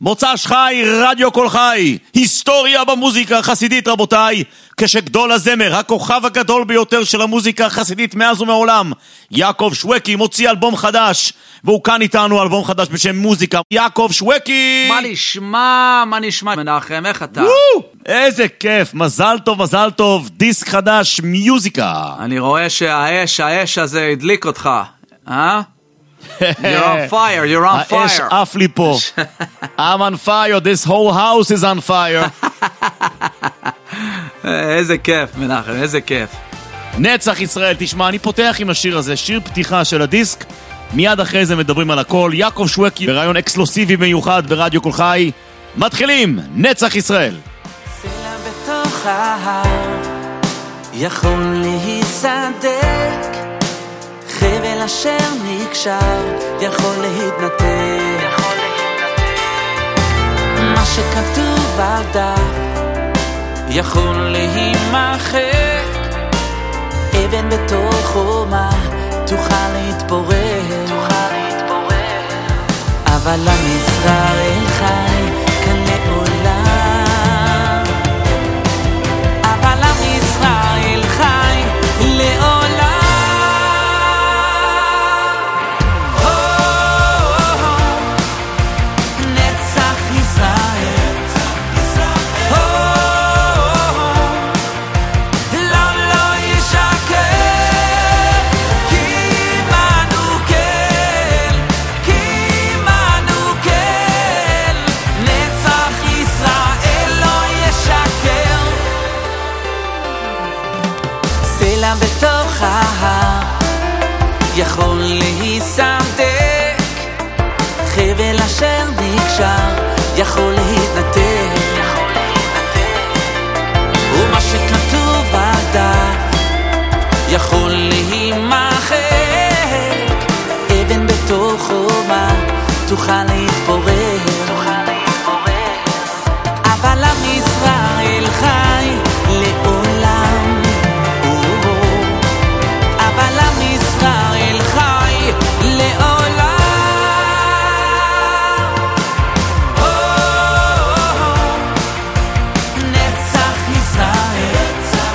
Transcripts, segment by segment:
מוצ"ש חי, רדיו כל חי, היסטוריה במוזיקה החסידית רבותיי, כשגדול הזמר, הכוכב הגדול ביותר של המוזיקה החסידית מאז ומעולם, יעקב שווקי מוציא אלבום חדש, והוא כאן איתנו אלבום חדש בשם מוזיקה. יעקב שווקי! מה נשמע מנחם, איך אתה? איזה כיף, מזל טוב, דיסק חדש, מיוזיקה. אני רואה שהאש הזה הדליק אותך, אה? You're on fire. האש עף לי פה. I'm on fire, this whole house is on fire. איזה כיף מנחם, איזה כיף. נצח ישראל, תשמע, אני פותח עם השיר הזה, שיר פתיחה של הדיסק, מיד אחרי זה מדברים על הכל. יעקב שווקי ברעיון אקסקלוסיבי מיוחד ברדיו כל חי. מתחילים, נצח ישראל. סלע בתוך ההר יכול להיסדק, חבל אשר נקשר יכול להתנתק, מה שכתוב על דף יכול להימחק, אבן בתוך חומה תוכל להתפורר, אבל עם ישראל חי כאן לעולם, אבל עם ישראל חי לעולם. בתוך ההר יכול להיסדק, חבל אשר נקשר יכול להתנתק, ומה שכתוב על דף יכול להימחק, אבן בתוך חומה תוכל להתפורר, אבל עם ישראל חי לעולם, אבל עם ישראל חי לעולם. נצח ישראל,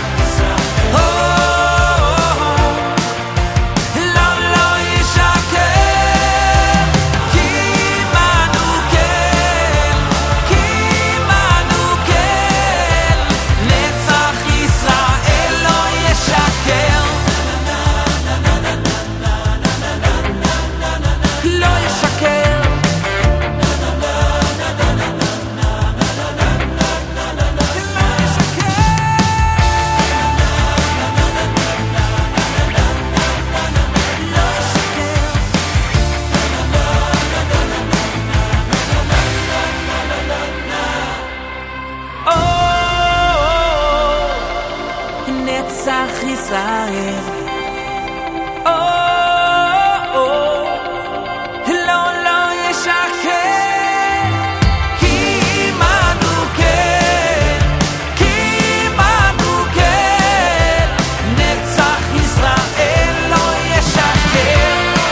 לא ישקר, כי עמנו כן, נצח ישראל לא ישקר, לא ישקר. נצח ישראל, לא ישקר, כי עמנו כן, נצח ישראל לא ישקר.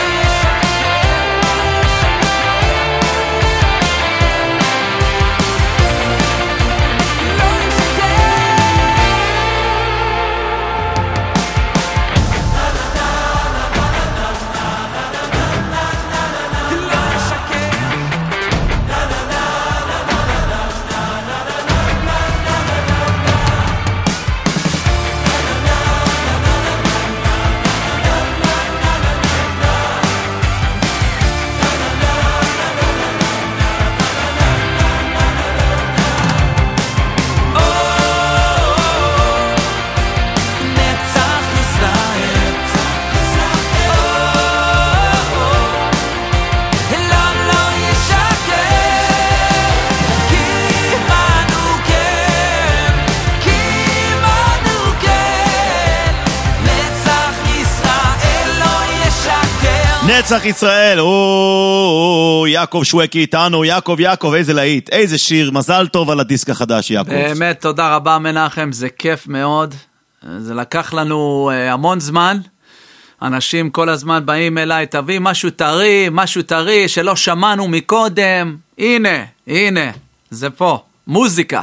נצח ישראל, יעקב שווקי איתנו. יעקב, איזה להיט, איזה שיר, מזל טוב על הדיסק החדש יעקב. באמת תודה רבה מנחם, זה כיף מאוד, זה לקח לנו המון זמן, אנשים כל הזמן באים אליי, תביא משהו טרי שלא שמענו מקודם. הנה, זה פה, מוזיקה.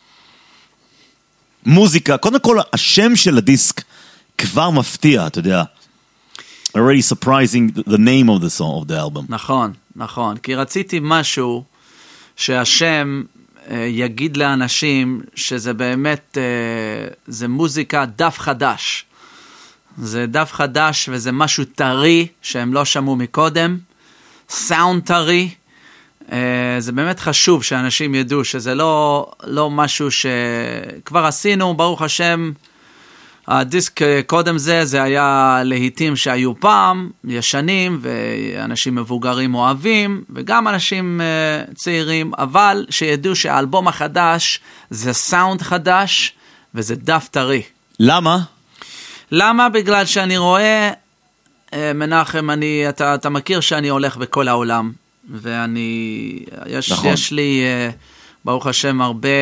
מוזיקה, קודם כל השם של הדיסק כבר מפתיע, אתה יודע. Already surprising the name of the song of the album. נכון, כי רציתי משהו שהשם יגיד לאנשים שזה באמת, זה מוזיקה דף חדש. זה דף חדש וזה משהו טרי שהם לא שמעו מקודם, סאונד טרי. זה באמת חשוב שאנשים ידעו שזה לא משהו שכבר עשינו, ברוך השם. הדיסק קודם זה היה להיטים שהיו פעם, ישנים, ואנשים מבוגרים אוהבים, וגם אנשים צעירים, אבל שידעו שהאלבום החדש זה סאונד חדש, וזה דף טרי. למה? למה? בגלל שאני רואה, מנחם, אתה מכיר שאני הולך בכל העולם, ואני, יש לי, ברוך השם,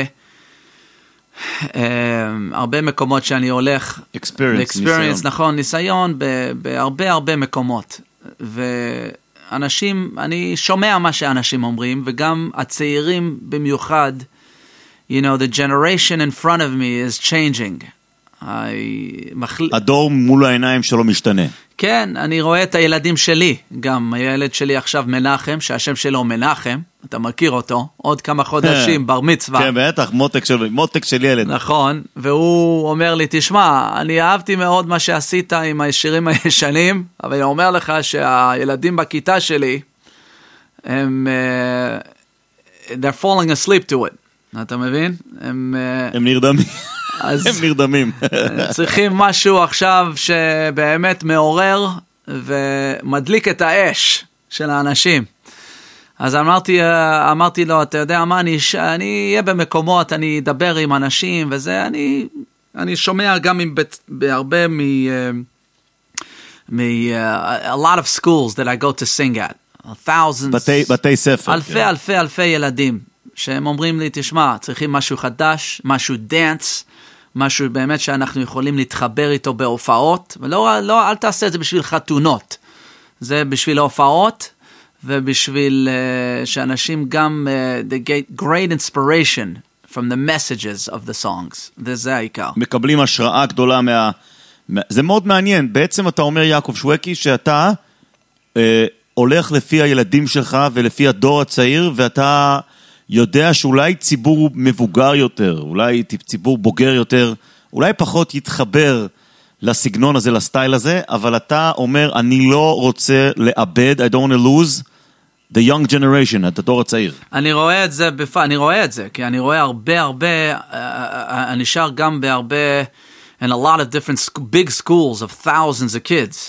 הרבה מקומות שאני הולך, experience, נכון, ניסיון בהרבה מקומות, ואנשים, אני שומע מה שאנשים אומרים, וגם הצעירים במיוחד, you know, the generation in front of me is changing. הדור מול העיניים שלו משתנה. כן, אני רואה את הילדים שלי, גם הילד שלי עכשיו מנחם, שהשם שלו מנחם, אתה מכיר אותו, עוד כמה חודשים, בר מצווה. כן, בטח, מותק של ילד. נכון, והוא אומר לי, תשמע, אני אהבתי מאוד מה שעשית עם השירים הישנים, אבל אני אומר לך שהילדים בכיתה שלי, הם they're falling asleep to it. אתה מבין? הם נרדמים. הם נרדמים. צריכים משהו עכשיו שבאמת מעורר ומדליק את האש של האנשים. אז אמרתי לו, אתה יודע מה, אני אהיה במקומות, אני אדבר עם אנשים, וזה, אני שומע גם בהרבה a lot of schools that I go to sing at. thousands. בתי ספר. אלפי ילדים, שהם אומרים לי, תשמע, צריכים משהו חדש, משהו דנס, משהו באמת שאנחנו יכולים להתחבר איתו בהופעות, ולא, אל תעשה את זה בשביל חתונות. זה בשביל הופעות, ובשביל שאנשים גם they get great inspiration from the messages of the songs. זה העיקר. מקבלים השראה גדולה זה מאוד מעניין. בעצם אתה אומר, יעקב שווקי, שאתה הולך לפי הילדים שלך ולפי הדור הצעיר, ואתה יודע שאולי ציבור מבוגר יותר, אולי ציבור בוגר יותר, אולי פחות יתחבר לסגנון הזה, לסטייל הזה, אבל אתה אומר, אני לא רוצה לאבד, I don't want to lose the young generation, את הדור הצעיר. אני רואה את זה, כי אני רואה הרבה, אני שר גם בהרבה, in a lot of different big schools of thousands of kids,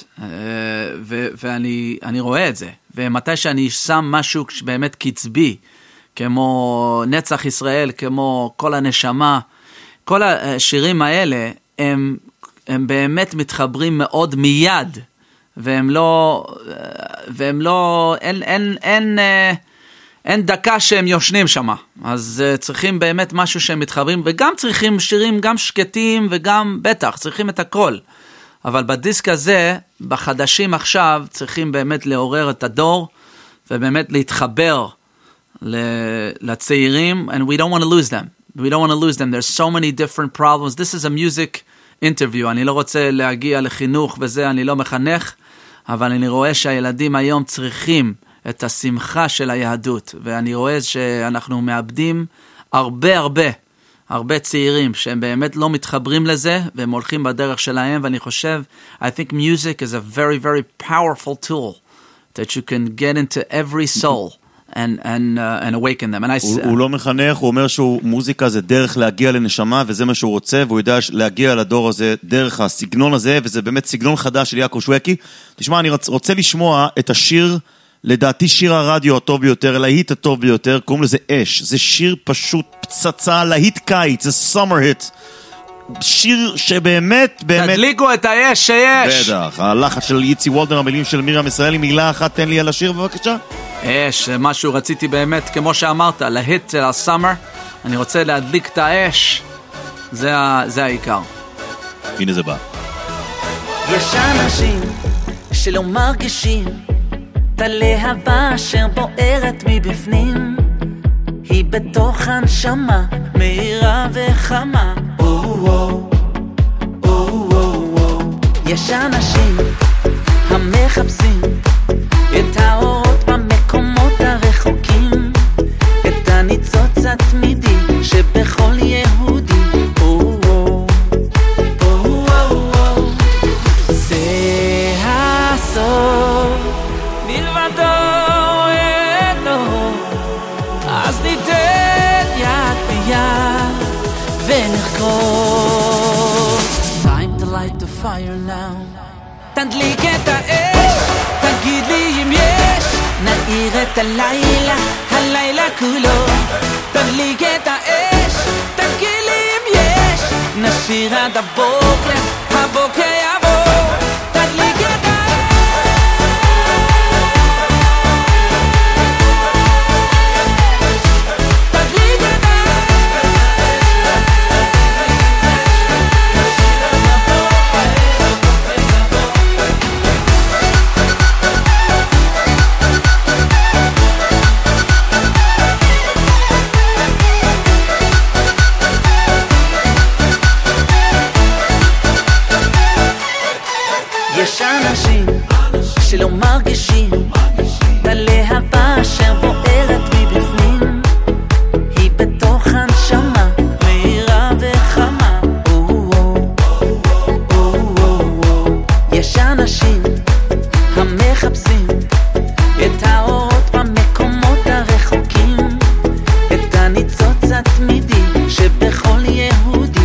ואני רואה את זה, ומתי שאני שם משהו שבאמת קצבי, כמו נצח ישראל, כמו כל הנשמה, כל השירים האלה, הם באמת מתחברים מאוד מיד, והם לא, אין דקה שהם יושנים שם, אז צריכים באמת משהו שהם מתחברים, וגם צריכים שירים גם שקטים, וגם בטח, צריכים את הכל, אבל בדיסק הזה, בחדשים עכשיו, צריכים באמת לעורר את הדור, ובאמת להתחבר לצעירים, and we don't want to lose them. We don't want to lose them. There's so many different problems. This is a music interview. אני לא רוצה להגיע לחינוך וזה, אני לא מחנך, אבל אני רואה שהילדים היום צריכים את השמחה של היהדות, ואני רואה שאנחנו מאבדים הרבה צעירים שהם באמת לא מתחברים לזה, והם הולכים בדרך שלהם, ואני חושב, I think music is a very, very powerful tool that you can get into every soul. and awaken them. הוא לא מחנך, הוא אומר שמוזיקה זה דרך להגיע לנשמה, וזה מה שהוא רוצה, והוא יודע להגיע לדור הזה דרך הסגנון הזה, וזה באמת סגנון חדש של יעקב שווקי. תשמע, אני רוצה לשמוע את השיר, לדעתי שיר הרדיו הטוב ביותר, להיט הטוב ביותר, קוראים לזה אש. זה שיר פשוט פצצה, להיט קיץ, זה סאמר היט. שיר שבאמת תדליקו את האש שיש. בטח, הלחץ של יצי וולדר, המילים של מירם ישראלי, מילה אחת תן לי על השיר בבקשה. אש, משהו רציתי באמת, כמו שאמרת, להיט של הסאמר, אני רוצה להדליק את האש, זה העיקר. הנה זה בא. יש אנשים שלא מרגישים את הלהבה אשר בוערת מבפנים, היא בתוך הנשמה מהירה וחמה. יש אנשים המחפשים את האורות במקומות הרחוקים, את הניצוץ התמידי שבכל יהודי. זה הסוף מלבדו אינו, אז ניתן יד ביד ונחקור. Time to light the fire now. תדליק את האש, תגיד לי אם יש, נאיר את הלילה, הלילה כולו. תדליק את האש, תגיד לי אם יש, נשיר עד הבוקר, הבוקר יבוא. תדליק את האש, תדליק את יש אנשים שלא מרגישים את הלהבה אשר בוערת מבפנים, היא בתוך הנשמה מהירה וחמה. יש אנשים המחפשים את האורות במקומות הרחוקים, את הניצוץ התמידי שבכל יהודי.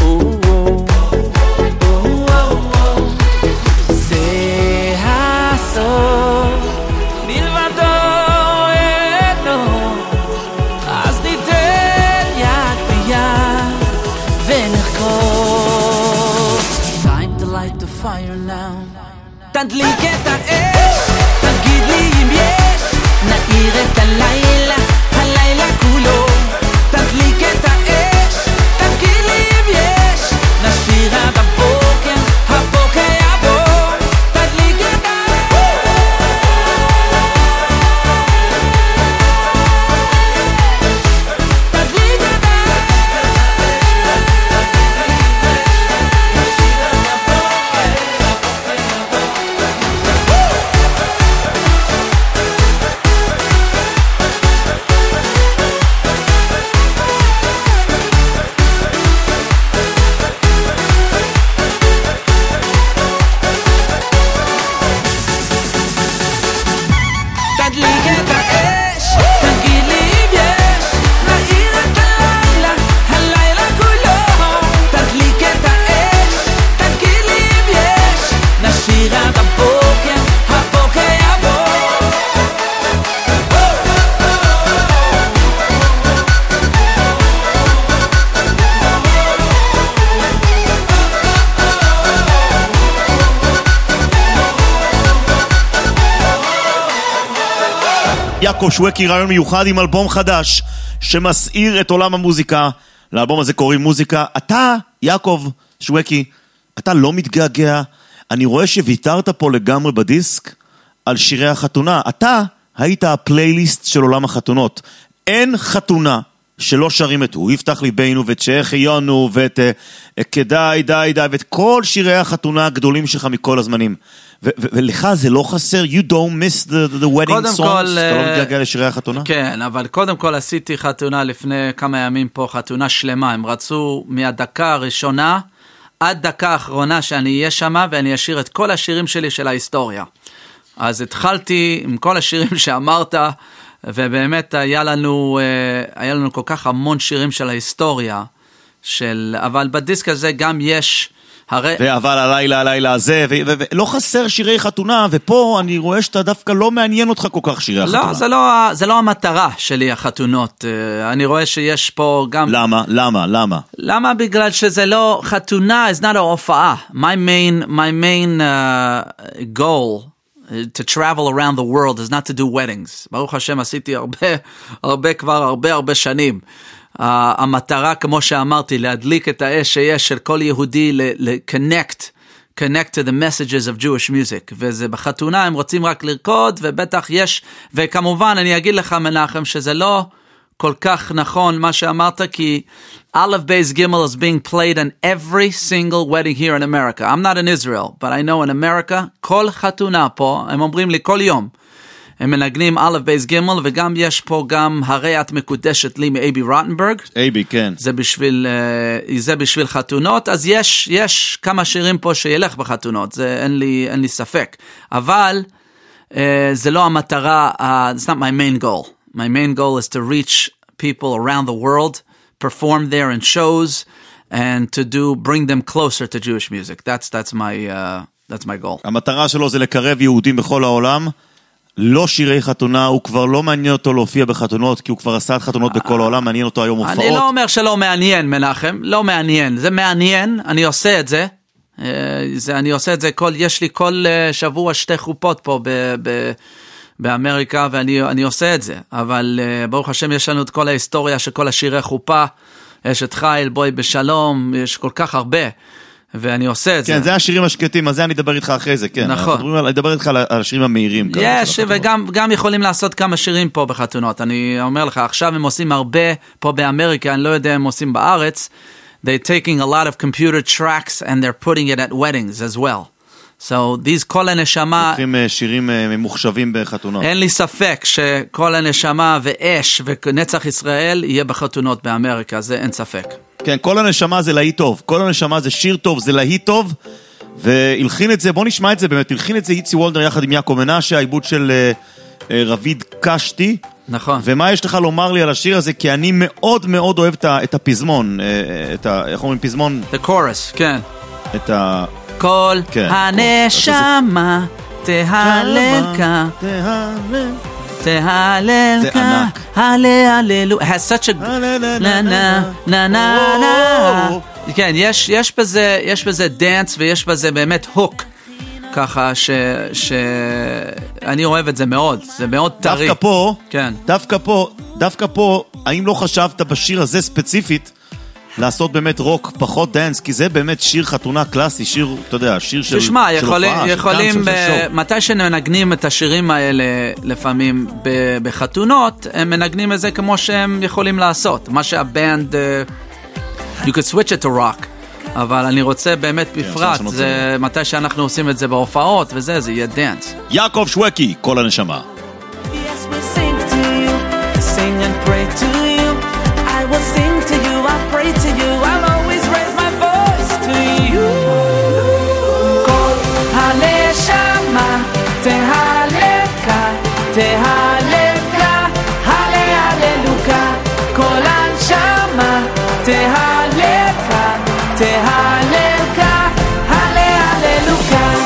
תדליק את האש, תגיד לי אם יש, נאיר את הלילה, הלילה כולו. תדליק את האש, תגיד לי אם יש, נשיר עד הבוקר, הבוקר יבוא. תדליק את האש, תדליק את יעקב שווקי, רעיון מיוחד עם אלבום חדש שמסעיר את עולם המוזיקה. לאלבום הזה קוראים מוזיקה. אתה, יעקב שווקי, אתה לא מתגעגע? אני רואה שוויתרת פה לגמרי בדיסק על שירי החתונה. אתה היית הפלייליסט של עולם החתונות. אין חתונה שלא שרים את הוא יפתח ליבנו ואת שהחיינו ואת כדאי די די ואת כל שירי החתונה הגדולים שלך מכל הזמנים. ולך זה לא חסר? You don't miss the wedding songs? אתה לא מתגעגע לשירי החתונה? כן, אבל קודם כל עשיתי חתונה לפני כמה ימים פה, חתונה שלמה. הם רצו מהדקה הראשונה עד דקה האחרונה שאני אהיה שמה, ואני אשיר את כל השירים שלי של ההיסטוריה. אז התחלתי עם כל השירים שאמרת, ובאמת היה לנו כל כך המון שירים של ההיסטוריה, אבל בדיסק הזה גם יש אבל הלילה הזה, ולא חסר שירי חתונה, ופה אני רואה שאתה דווקא לא מעניין אותך כל כך שירי החתונה. לא, זה לא המטרה שלי, החתונות. אני רואה שיש פה גם... למה? בגלל שזה לא חתונה, is not a הופעה. My main goal to travel around the world is not to do weddings. ברוך השם, עשיתי הרבה שנים. המטרה, כמו שאמרתי, להדליק את האש שיש של כל יהודי, לקונקט connect to the messages of Jewish music, וזה בחתונה, הם רוצים רק לרקוד, ובטח יש, וכמובן אני אגיד לך מנחם, שזה לא כל כך נכון מה שאמרת, כי Aleph Beis Gimel is being played on every single wedding here in America. I'm not in Israel, but I know in America, כל חתונה פה, הם אומרים לי כל יום, הם מנגנים Aleph Beis Gimel, וגם יש פה גם הרי את מקודשת לי מאייבי רוטנברג. אייבי, כן. זה בשביל חתונות, אז יש כמה שירים פה שילך בחתונות, זה אין לי ספק. אבל זה לא המטרה, it's not my main goal. My main goal is to reach people around the world, perform there in shows, and to bring them closer to Jewish music. That's my goal. המטרה שלו זה לקרב יהודים בכל העולם, לא שירי חתונה, הוא כבר לא מעניין אותו להופיע בחתונות, כי הוא כבר עשה חתונות בכל העולם, מעניין אותו היום הופעות. אני לא אומר שלא מעניין, מנחם, לא מעניין, זה מעניין, אני עושה את זה, יש לי כל שבוע 2 חופות פה באמריקה, ואני עושה את זה, אבל ברוך השם יש לנו את כל ההיסטוריה של כל השירי חופה, יש את חייל, בואי בשלום, יש כל כך הרבה, ואני עושה את זה. כן, זה השירים השקטים, אז זה אני אדבר איתך אחרי זה, כן. נכון. אני אדבר איתך על השירים המהירים. יש, וגם יכולים לעשות כמה שירים פה בחתונות. אני אומר לך, עכשיו הם עושים הרבה פה באמריקה, אני לא יודע הם עושים בארץ, they're taking a lot of computer tracks and they're putting it at weddings as well. So these כל הנשמה... לוקחים שירים ממוחשבים בחתונות. אין לי ספק שכל הנשמה ואש ונצח ישראל יהיה בחתונות באמריקה, זה אין ספק. כן, כל הנשמה זה להיט טוב, כל הנשמה זה שיר טוב, זה להיט טוב, והלחין את זה, בוא נשמע את זה באמת, הלחין את זה איצי וולדר יחד עם יעקב מנשה, העיבוד של רביד קשתי. נכון. ומה יש לך לומר לי על השיר הזה, כי אני מאוד מאוד אוהב את הפזמון, איך אומרים פזמון? The chorus, כן. את ה... כל הנשמה תהללך, תהללך, הלללו, has such a na na na na. כן, יש בזה דנס ויש בזה באמת הוק, ככה שאני אוהב את זה מאוד, זה מאוד טרי. דווקא פה, האם לא חשבת בשיר הזה ספציפית לעשות באמת רוק, פחות דנס, כי זה באמת שיר חתונה קלאסי, שיר, אתה יודע, שיר של תשמע, יכולים, מתי שנגנים את השירים האלה, לפעמים בחתונות, הם מנגנים את זה כמו שהם יכולים לעשות. מה שהבנד, you could switch it to rock, אבל אני רוצה באמת בפרט, זה מתי שאנחנו עושים את זה בהופעות, וזה, זה יהיה דנס. יעקב שווקי, כל הנשמה. Yes, we sing to you, sing and pray to you. I will sing to you, I'll pray to you, I'll always raise my voice to you. כל הנשמה תהללך, תהללך, הלללוקה. כל הנשמה תהללך, תהללך, הלללוקה.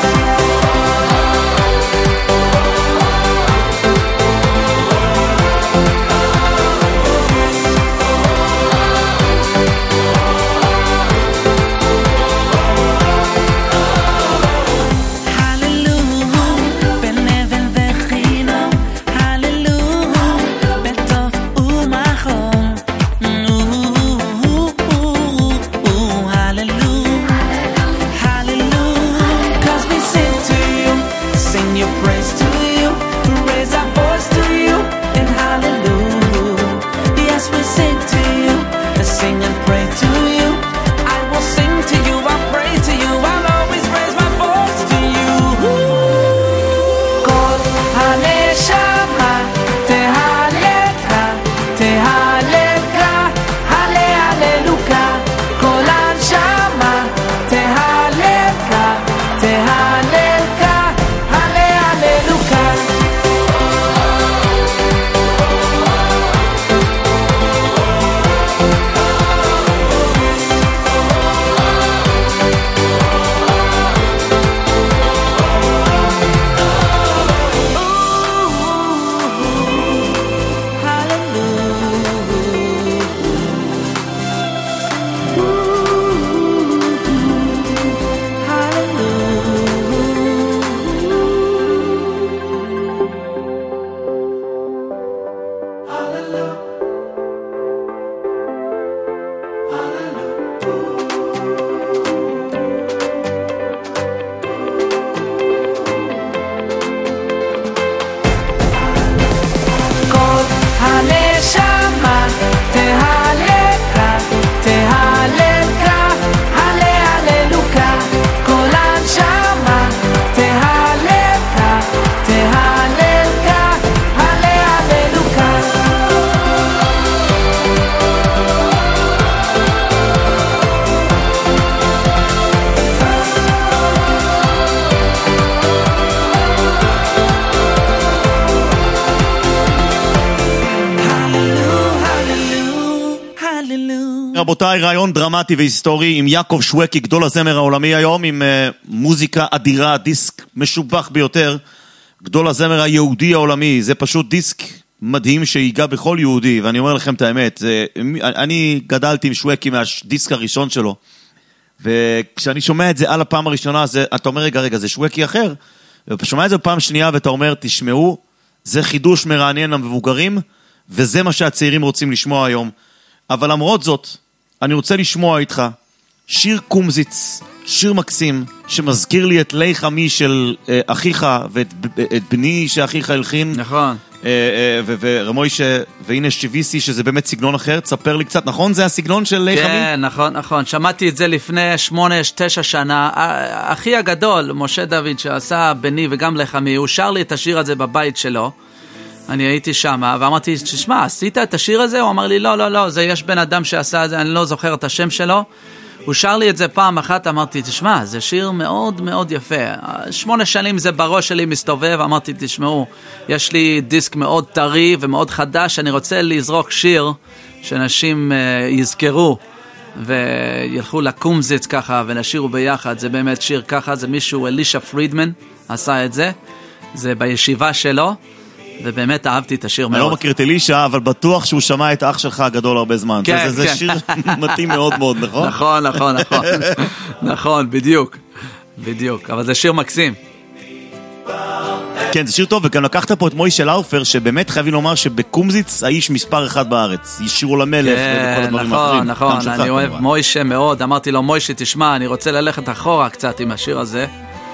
רבותיי, רעיון דרמטי והיסטורי עם יעקב שווקי, גדול הזמר העולמי היום, עם מוזיקה אדירה, דיסק משובח ביותר, גדול הזמר היהודי העולמי, זה פשוט דיסק מדהים שיגע בכל יהודי, ואני אומר לכם את האמת, אני גדלתי עם שווקי מהדיסק הראשון שלו, וכשאני שומע את זה על הפעם הראשונה, אתה אומר רגע, זה שווקי אחר, ושומע את זה בפעם שנייה ואתה אומר, תשמעו, זה חידוש מרענן למבוגרים, וזה מה שהצעירים רוצים לשמוע היום. אבל למרות זאת, אני רוצה לשמוע איתך שיר קומזיץ, שיר מקסים, שמזכיר לי את לי חמי של אחיך, ואת בני שאחיך הלחין. נכון. ורמוישה, והנה שוויסי, שזה באמת סגנון אחר. תספר לי קצת, נכון? זה הסגנון של לי חמי? כן, נכון. שמעתי את זה לפני 8-9 שנה. אחי הגדול, משה דוד, שעשה בני וגם לי חמי, הוא שר לי את השיר הזה בבית שלו. אני הייתי שם, ואמרתי, תשמע, עשית את השיר הזה? הוא אמר לי, לא, זה יש בן אדם שעשה את זה, אני לא זוכר את השם שלו. הוא שר לי את זה פעם אחת, אמרתי, תשמע, זה שיר מאוד מאוד יפה. 8 שנים זה בראש שלי מסתובב, אמרתי, תשמעו, יש לי דיסק מאוד טרי ומאוד חדש, אני רוצה לזרוק שיר שאנשים יזכרו, וילכו לקומזיץ ככה, ונשירו ביחד, זה באמת שיר ככה, זה מישהו, אלישה פרידמן, עשה את זה, זה בישיבה שלו, ובאמת אהבתי את השיר מאוד. אני לא מכיר את אלישה, אבל בטוח שהוא שמע את אח שלך הגדול הרבה זמן. כן, זה שיר מתאים מאוד מאוד, נכון? נכון. נכון, בדיוק. אבל זה שיר מקסים. כן, זה שיר טוב, וגם לקחת פה את מוישה לאופר, שבאמת חייבים לומר שבקומזיץ האיש מספר 1 בארץ. ישירו למלך וכל הדברים האחרים. נכון, אני אוהב מוישה מאוד. אמרתי לו, מוישה, תשמע, אני רוצה ללכת אחורה קצת עם השיר הזה.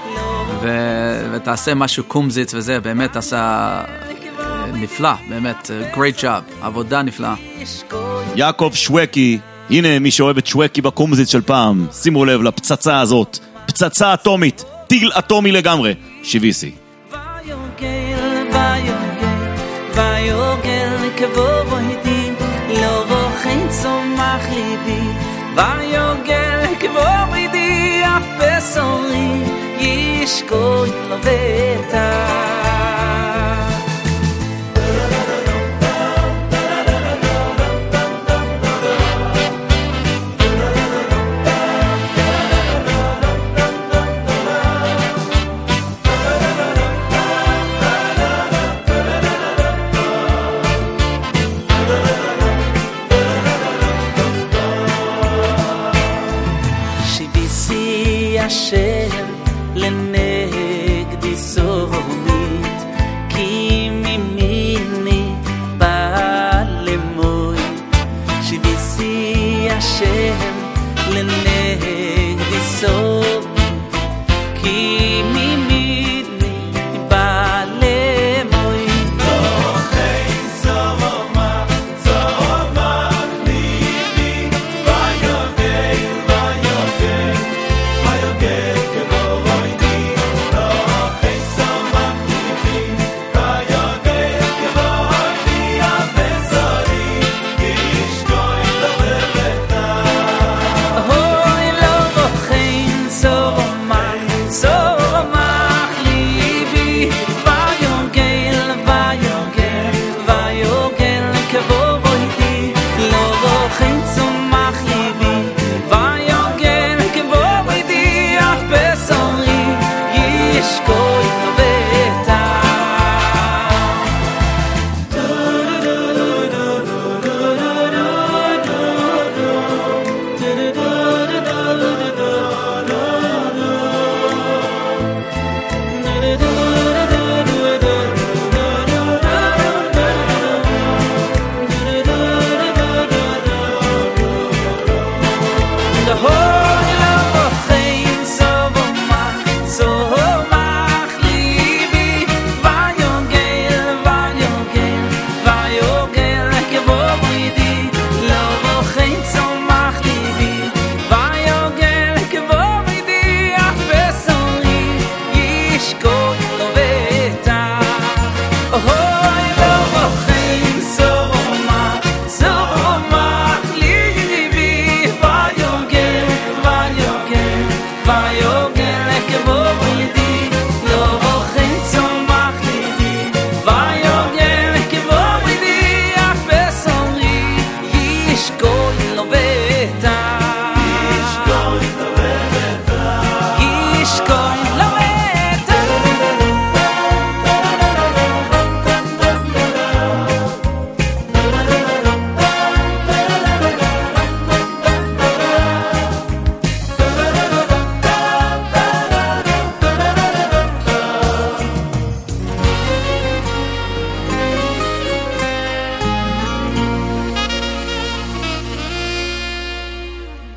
ותעשה משהו קומזיץ וזה, באמת עשה נפלא, באמת, great job, עבודה נפלאה. יעקב שווקי, הנה מי שאוהב את שווקי בקומזיץ של פעם, שימו לב לפצצה הזאת, פצצה אטומית, טיל אטומי לגמרי, שוויסי. ויוגל כבוא הידי, לא רוחן צומח ליבי, ויוגל כבוא הידי, אף בסורי, ישקוט לו ביתה. שביסי אשר לנגדי סורמית, כי מימיני בא למוי. שביסי השם לנגדי סורמית, כי מימיני בא למוי. זוכי זומה, זומה ליבי, ויוגל, ויוגל, ויוגל כבואי די. זוכי זומה ליבי, ויוגל כבואי די, הבשרי, ישקוי לבבתה. אוי לא רוחן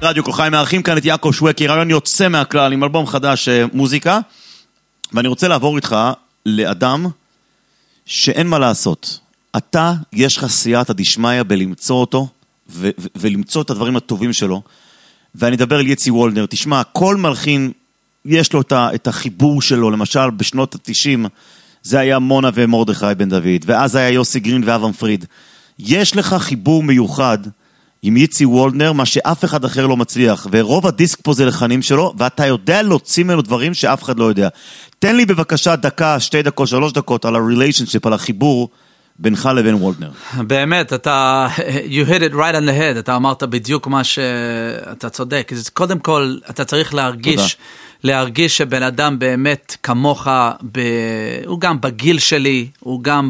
רדיו כל חי מארחים כאן את יעקב שווקי, רעיון יוצא מהכלל עם אלבום חדש מוזיקה, ואני רוצה לעבור איתך לאדם שאין מה לעשות. אתה, יש לך סייעתא דשמיא בלמצוא אותו, ולמצוא את הדברים הטובים שלו, ואני אדבר על יצי וולנר. תשמע, כל מלחין יש לו את החיבור שלו, למשל בשנות ה-90, זה היה מונה ומרדכי בן דוד, ואז היה יוסי גרין ואברהם פריד. יש לך חיבור מיוחד עם יצי וולנר, מה שאף אחד אחר לא מצליח, ורוב הדיסק פה זה לחנים שלו, ואתה יודע להוציא ממנו דברים שאף אחד לא יודע. תן לי בבקשה דקה, 2 דקות, 3 דקות, על הריליישנשיפ, על החיבור בינך לבין וולנר. באמת, אתה, you hit it right on the head, אתה אמרת בדיוק מה שאתה צודק. קודם כל, אתה צריך להרגיש שבן אדם באמת כמוך, הוא גם בגיל שלי, הוא גם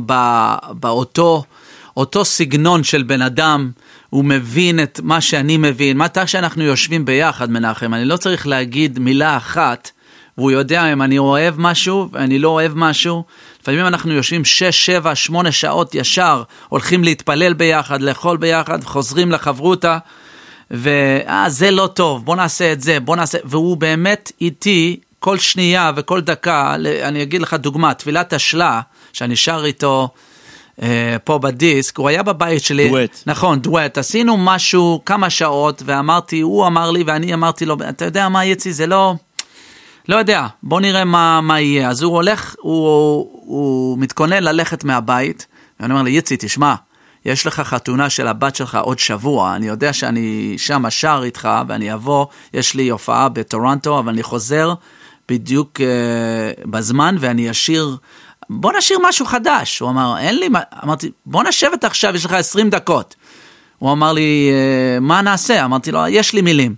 באותו סגנון של בן אדם, הוא מבין את מה שאני מבין, מה שאנחנו יושבים ביחד, מנחם, אני לא צריך להגיד מילה אחת, והוא יודע אם אני אוהב משהו, ואני לא אוהב משהו, לפעמים אנחנו יושבים 6, 7, 8 שעות ישר, הולכים להתפלל ביחד, לאכול ביחד, חוזרים לחברותה, זה לא טוב, בוא נעשה את זה, והוא באמת איתי, כל שנייה וכל דקה, אני אגיד לך דוגמה, תפילת השלה, שאני שר איתו, פה בדיסק, הוא היה בבית שלי, דואט. נכון, דואט, עשינו משהו כמה שעות, הוא אמר לי ואני אמרתי לו, אתה יודע מה יצי, זה לא יודע, בוא נראה מה יהיה, אז הוא הולך, הוא מתכונן ללכת מהבית, ואני אומר לי, יצי, תשמע, יש לך חתונה של הבת שלך עוד שבוע, אני יודע שאני שם שר איתך, ואני אבוא, יש לי הופעה בטורונטו, אבל אני חוזר בדיוק בזמן, ואני אשיר, בוא נשאיר משהו חדש. הוא אמר, אין לי, אמרתי, בוא נשבת עכשיו, יש לך 20 דקות. הוא אמר לי, מה נעשה? אמרתי לו, יש לי מילים.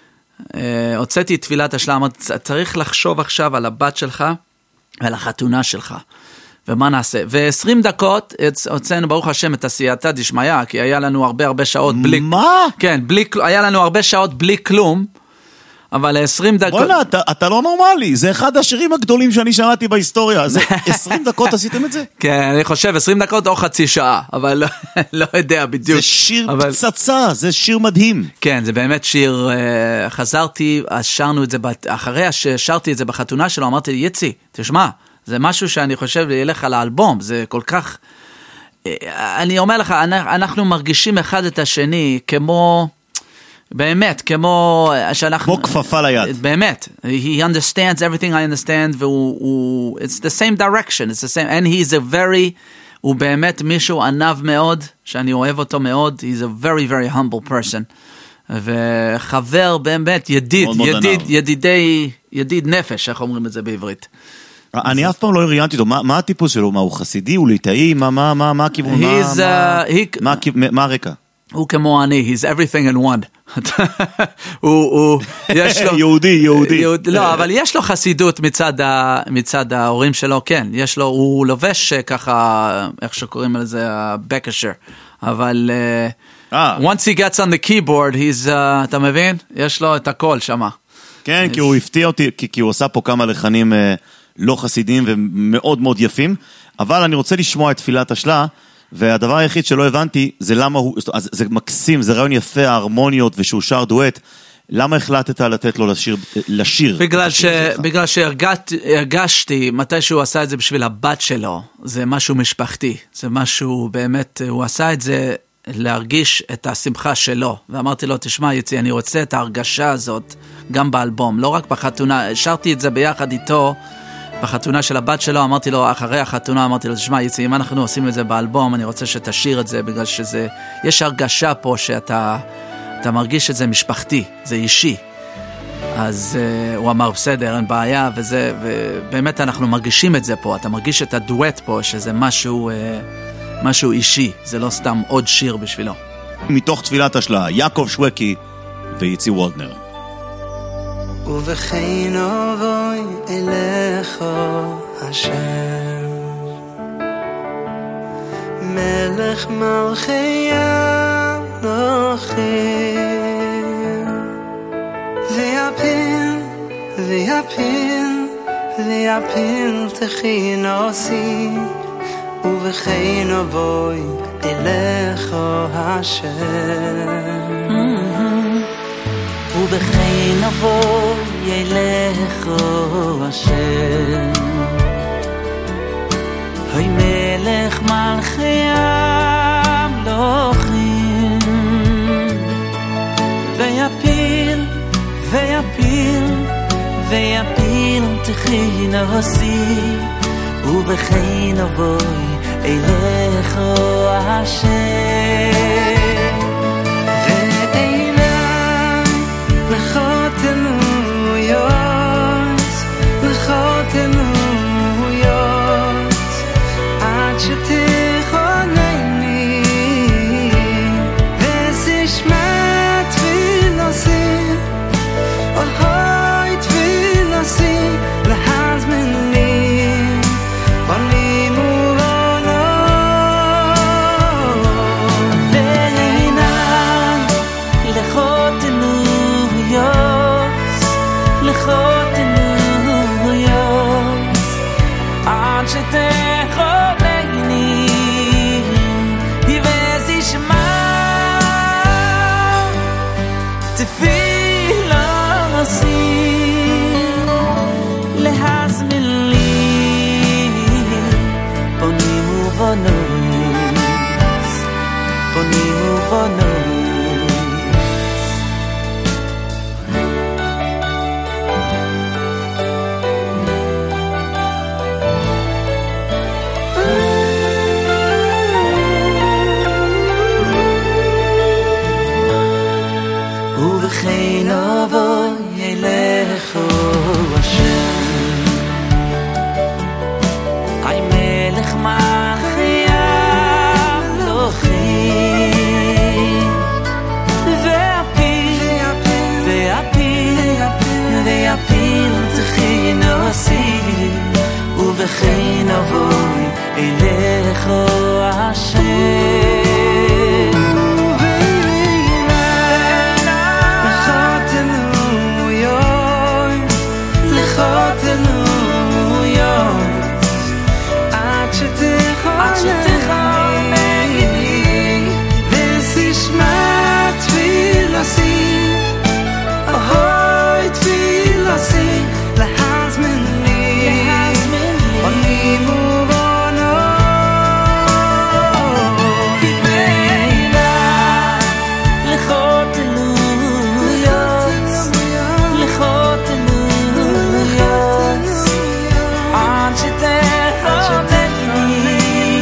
הוצאתי תפילת השלה, אמרתי, צריך לחשוב עכשיו על הבת שלך ועל החתונה שלך. ומה נעשה? ו20 דקות הוצאנו ברוך השם את הסייעתא דשמיא, כי היה לנו הרבה שעות בלי... מה? כן, היה לנו הרבה שעות בלי כלום, אבל 20 דקות... בוא'נה, אתה לא נורמלי, זה אחד השירים הגדולים שאני שמעתי בהיסטוריה, זה 20 דקות עשיתם את זה? כן, אני חושב 20 דקות או חצי שעה, אבל לא יודע בדיוק. זה שיר פצצה, זה שיר מדהים. כן, זה באמת שיר, חזרתי, שרנו את זה, אחרי ששרתי את זה בחתונה שלו, אמרתי לי, יצי, תשמע, זה משהו שאני חושב ילך על האלבום, זה כל כך... אני אומר לך, אנחנו מרגישים אחד את השני כמו... באמת, כמו שאנחנו... כמו כפפה ליד. באמת. He understands everything I understand, it's the same direction, it's the same, and he's a very, הוא באמת מישהו ענב מאוד, שאני אוהב אותו מאוד, he's a very, very humble person. וחבר באמת, ידיד נפש, איך אומרים את זה בעברית. אני אף פעם לא ראיינתי אותו, מה הטיפוס שלו? מה הוא חסידי? הוא ליטאי? מה הכיוון? מה הרקע? הוא כמו אני, he's everything in one. יש לו... יהודי. לא, אבל יש לו חסידות מצד ההורים שלו, כן. יש לו, הוא לובש ככה, איך שקוראים לזה, בקשר. אבל once he gets on the keyboard, אתה מבין? יש לו את הכל שמה. כן, כי הוא הפתיע אותי, כי הוא עשה פה כמה לחנים לא חסידים ומאוד מאוד יפים, אבל אני רוצה לשמוע את תפילת השלה, והדבר היחיד שלא הבנתי, זה למה הוא, זה מקסים, זה רעיון יפה, ההרמוניות, ושהוא שר דואט, למה החלטת לתת לו לשיר? בגלל שהרגשתי, מתי שהוא עשה את זה בשביל הבת שלו, זה משהו משפחתי, זה משהו באמת, הוא עשה את זה להרגיש את השמחה שלו, ואמרתי לו, תשמע יצי, אני רוצה את ההרגשה הזאת, גם באלבום, לא רק בחתונה, שרתי את זה ביחד איתו, בחתונה של הבת שלו, אמרתי לו, אחרי החתונה, אמרתי לו, תשמע, יצי, אם אנחנו עושים את זה באלבום, אני רוצה שתשאיר את זה, בגלל שזה, יש הרגשה פה שאתה מרגיש את זה משפחתי, זה אישי. אז הוא אמר, בסדר, אין בעיה, ובאמת אנחנו מרגישים את זה פה, אתה מרגיש את הדואט פה, שזה משהו אישי, זה לא סתם עוד שיר בשבילו. מתוך תפילת השלה, יעקב שווקי ויצי וולנר. ובכן אבוי אליך השם מלך מלכי אנוכי ויפיל תחינוסי ובכן אבוי אליך השם ובכן אבוי אליך השם הוי מלך מלכי המלוכים ויפיל ויפיל ויפיל תכין עושי ובכן אבוי אליך השם ואינם לכותנו יוס לכותנו יוס עד שתכונני ותשמע תפילוסי אוי תפילוסי להזמין לי בונים ובונות ועינם לכותנו יוס לכותנו יוס עד שתכונני ותשמע תפילוסי להזמין לי בונים ובונות בונים ובונות ובכן אבוי אליך השם אי מלך מלכי המלוכים ויפיל ויפיל ויפיל תכין עושי ובכן אבוי אליך השם עד שתכונני ותשמע תפילוסי אוי תפילוסי להזמין לי בונים ובונות בעיניי לכותנו יוס לכותנו יוס עד שתכונני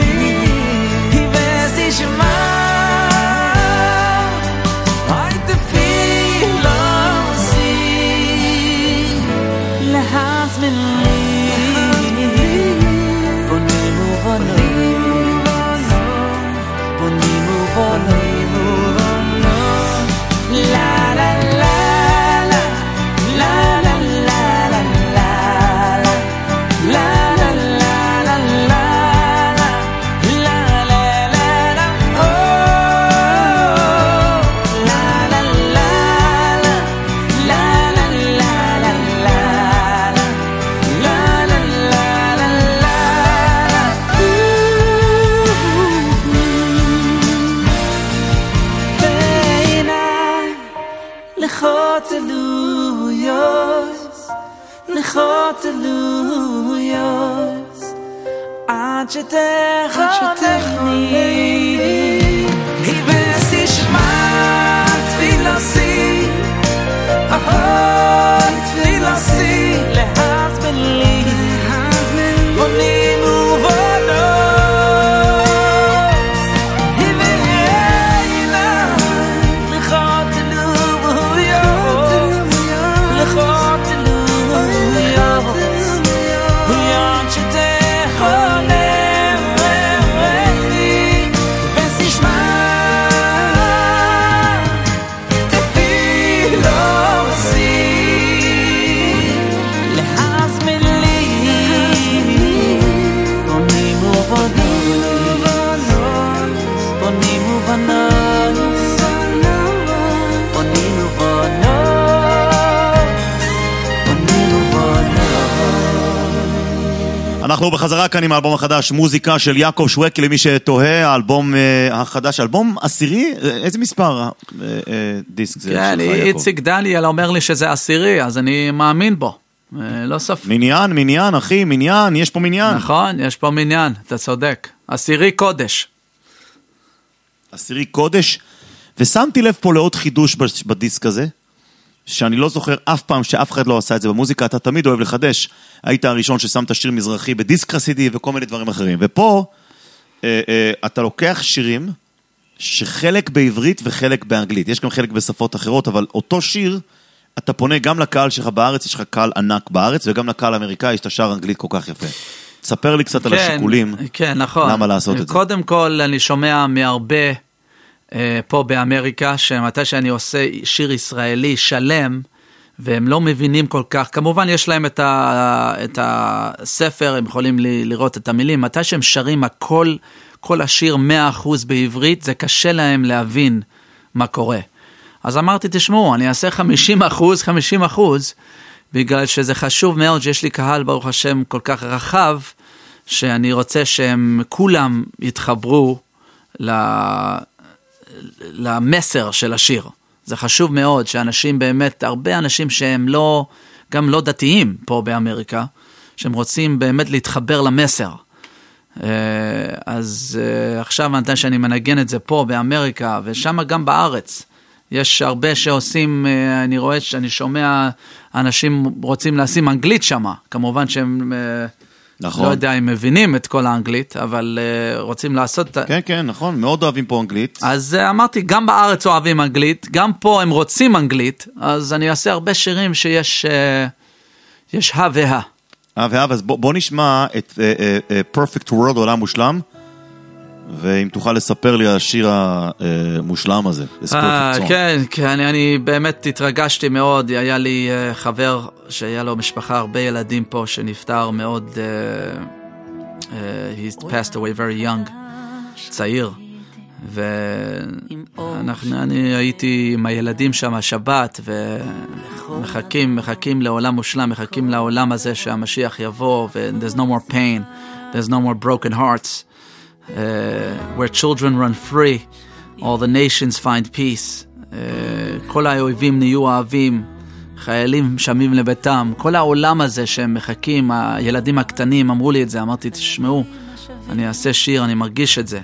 עד שתכונני ותשמע תפילוסי אוי תפילוסי להזמין לי בונים ובונות בעיניי לכותנו יוס לכותנו יוס עד שתכונני אנחנו בחזרה כאן עם האלבום החדש, מוזיקה של יעקב שווקי, למי שתוהה, האלבום החדש, אלבום עשירי? איזה מספר דיסק זה שלך, יעקב? איציק דניאל אומר לי שזה עשירי, אז אני מאמין בו, לא ספק. מניין, אחי, מניין, יש פה מניין. נכון, יש פה מניין, אתה צודק. עשירי קודש. עשירי קודש, ושמתי לב פה לעוד חידוש בדיסק הזה, שאני לא זוכר אף פעם שאף אחד לא עשה את זה במוזיקה, אתה תמיד אוהב לחדש, היית הראשון ששמת שיר מזרחי בדיסק חסידי וכל מיני דברים אחרים, ופה אתה לוקח שירים שחלק בעברית וחלק באנגלית, יש גם חלק בשפות אחרות, אבל אותו שיר, אתה פונה גם לקהל שלך בארץ, יש לך קהל ענק בארץ, וגם לקהל האמריקאי, יש את השאר אנגלית כל כך יפה. תספר לי קצת על השיקולים, כן, נכון. למה לעשות את זה. קודם כל, אני שומע מהרבה פה באמריקה, שמתי שאני עושה שיר ישראלי שלם, והם לא מבינים כל כך, כמובן יש להם את הספר, הם יכולים לראות את המילים, מתי שהם שרים כל השיר 100% בעברית, זה קשה להם להבין מה קורה. אז אמרתי, תשמעו, אני אעשה 50%, בגלל שזה חשוב מאוד, שיש לי קהל ברוך השם כל כך רחב, שאני רוצה שהם כולם יתחברו למסר של השיר. זה חשוב מאוד שאנשים באמת, הרבה אנשים שהם גם לא דתיים פה באמריקה, שהם רוצים באמת להתחבר למסר. אז עכשיו נתן שאני מנגן את זה פה באמריקה, ושם גם בארץ. יש הרבה שעושים, אני שומע אנשים רוצים לשים אנגלית שם, כמובן שהם נכון. לא יודע אם מבינים את כל האנגלית, אבל רוצים לעשות... כן, כן, נכון, מאוד אוהבים פה אנגלית. אז אמרתי, גם בארץ אוהבים אנגלית, גם פה הם רוצים אנגלית, אז אני אעשה הרבה שירים שיש הא והא. אז בוא נשמע את Perfect World, עולם מושלם, ואם תוכל לספר לי על השיר המושלם הזה. כן, אני באמת התרגשתי מאוד, היה לי חבר שהיה לו משפחה, הרבה ילדים פה שנפטר מאוד, he passed away very young, צעיר, ואני הייתי עם הילדים שם שבת, ומחכים לעולם מושלם, מחכים לעולם הזה שהמשיח יבוא, ו-there's no more pain, there's no more broken hearts, where children run free, all the nations find peace, כל האויבים נהיו אוהבים, חיילים שמים לביתם, כל העולם הזה שהם מחכים, הילדים הקטנים אמרו לי את זה, אמרתי תשמעו, אני אעשה שיר, אני מרגיש את זה,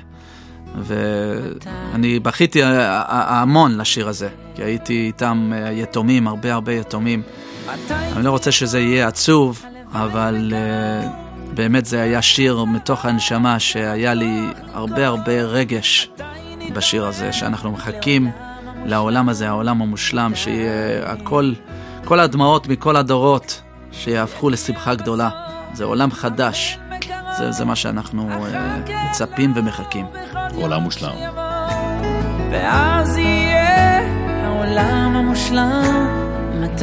ואני בכיתי המון לשיר הזה, כי הייתי איתם יתומים, הרבה יתומים, אני לא רוצה שזה יהיה עצוב, אבל באמת זה היה שיר מתוך הנשמה שהיה לי הרבה רגש בשיר הזה, שאנחנו מחכים לעולם הזה, העולם המושלם, שיהיה כל הדמעות מכל הדורות שיהפכו לשמחה גדולה. זה עולם חדש, זה מה שאנחנו מצפים ומחכים. עולם מושלם. ואז יהיה העולם המושלם מתי?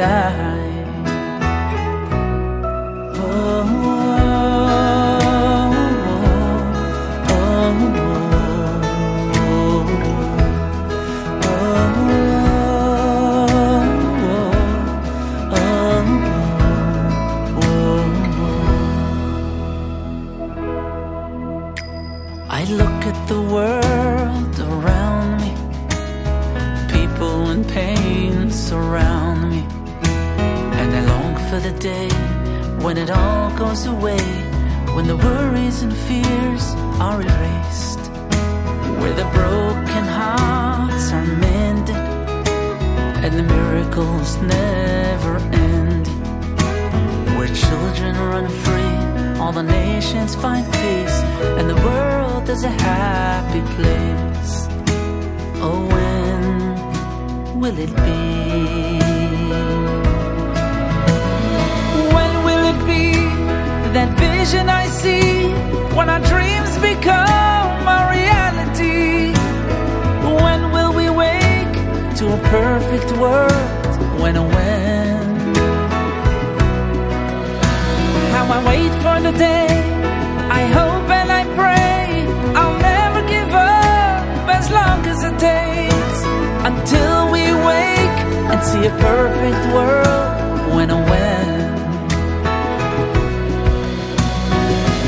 I look at the world around me, people in pain surround me, and I long for the day when it all goes away, when the worries and fears are erased, where the broken hearts are mended, and the miracles never end, where children run free, all the nations find peace, and the world is a happy place. Oh, when will it be? When will it be? That vision I see, when our dreams become a reality. When will we wake to a perfect world? When? How I wait for the day, I hope and I pray, I'll never give up as long as it takes, until we wake and see a perfect world. When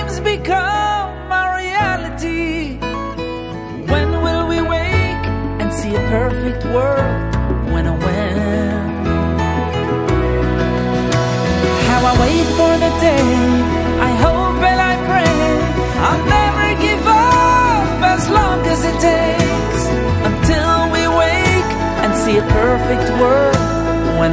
dreams become our reality? When will we wake and see a perfect world? When? How I wait for the day, I hope and I pray I'll never give up as long as it takes until we wake and see a perfect world. When?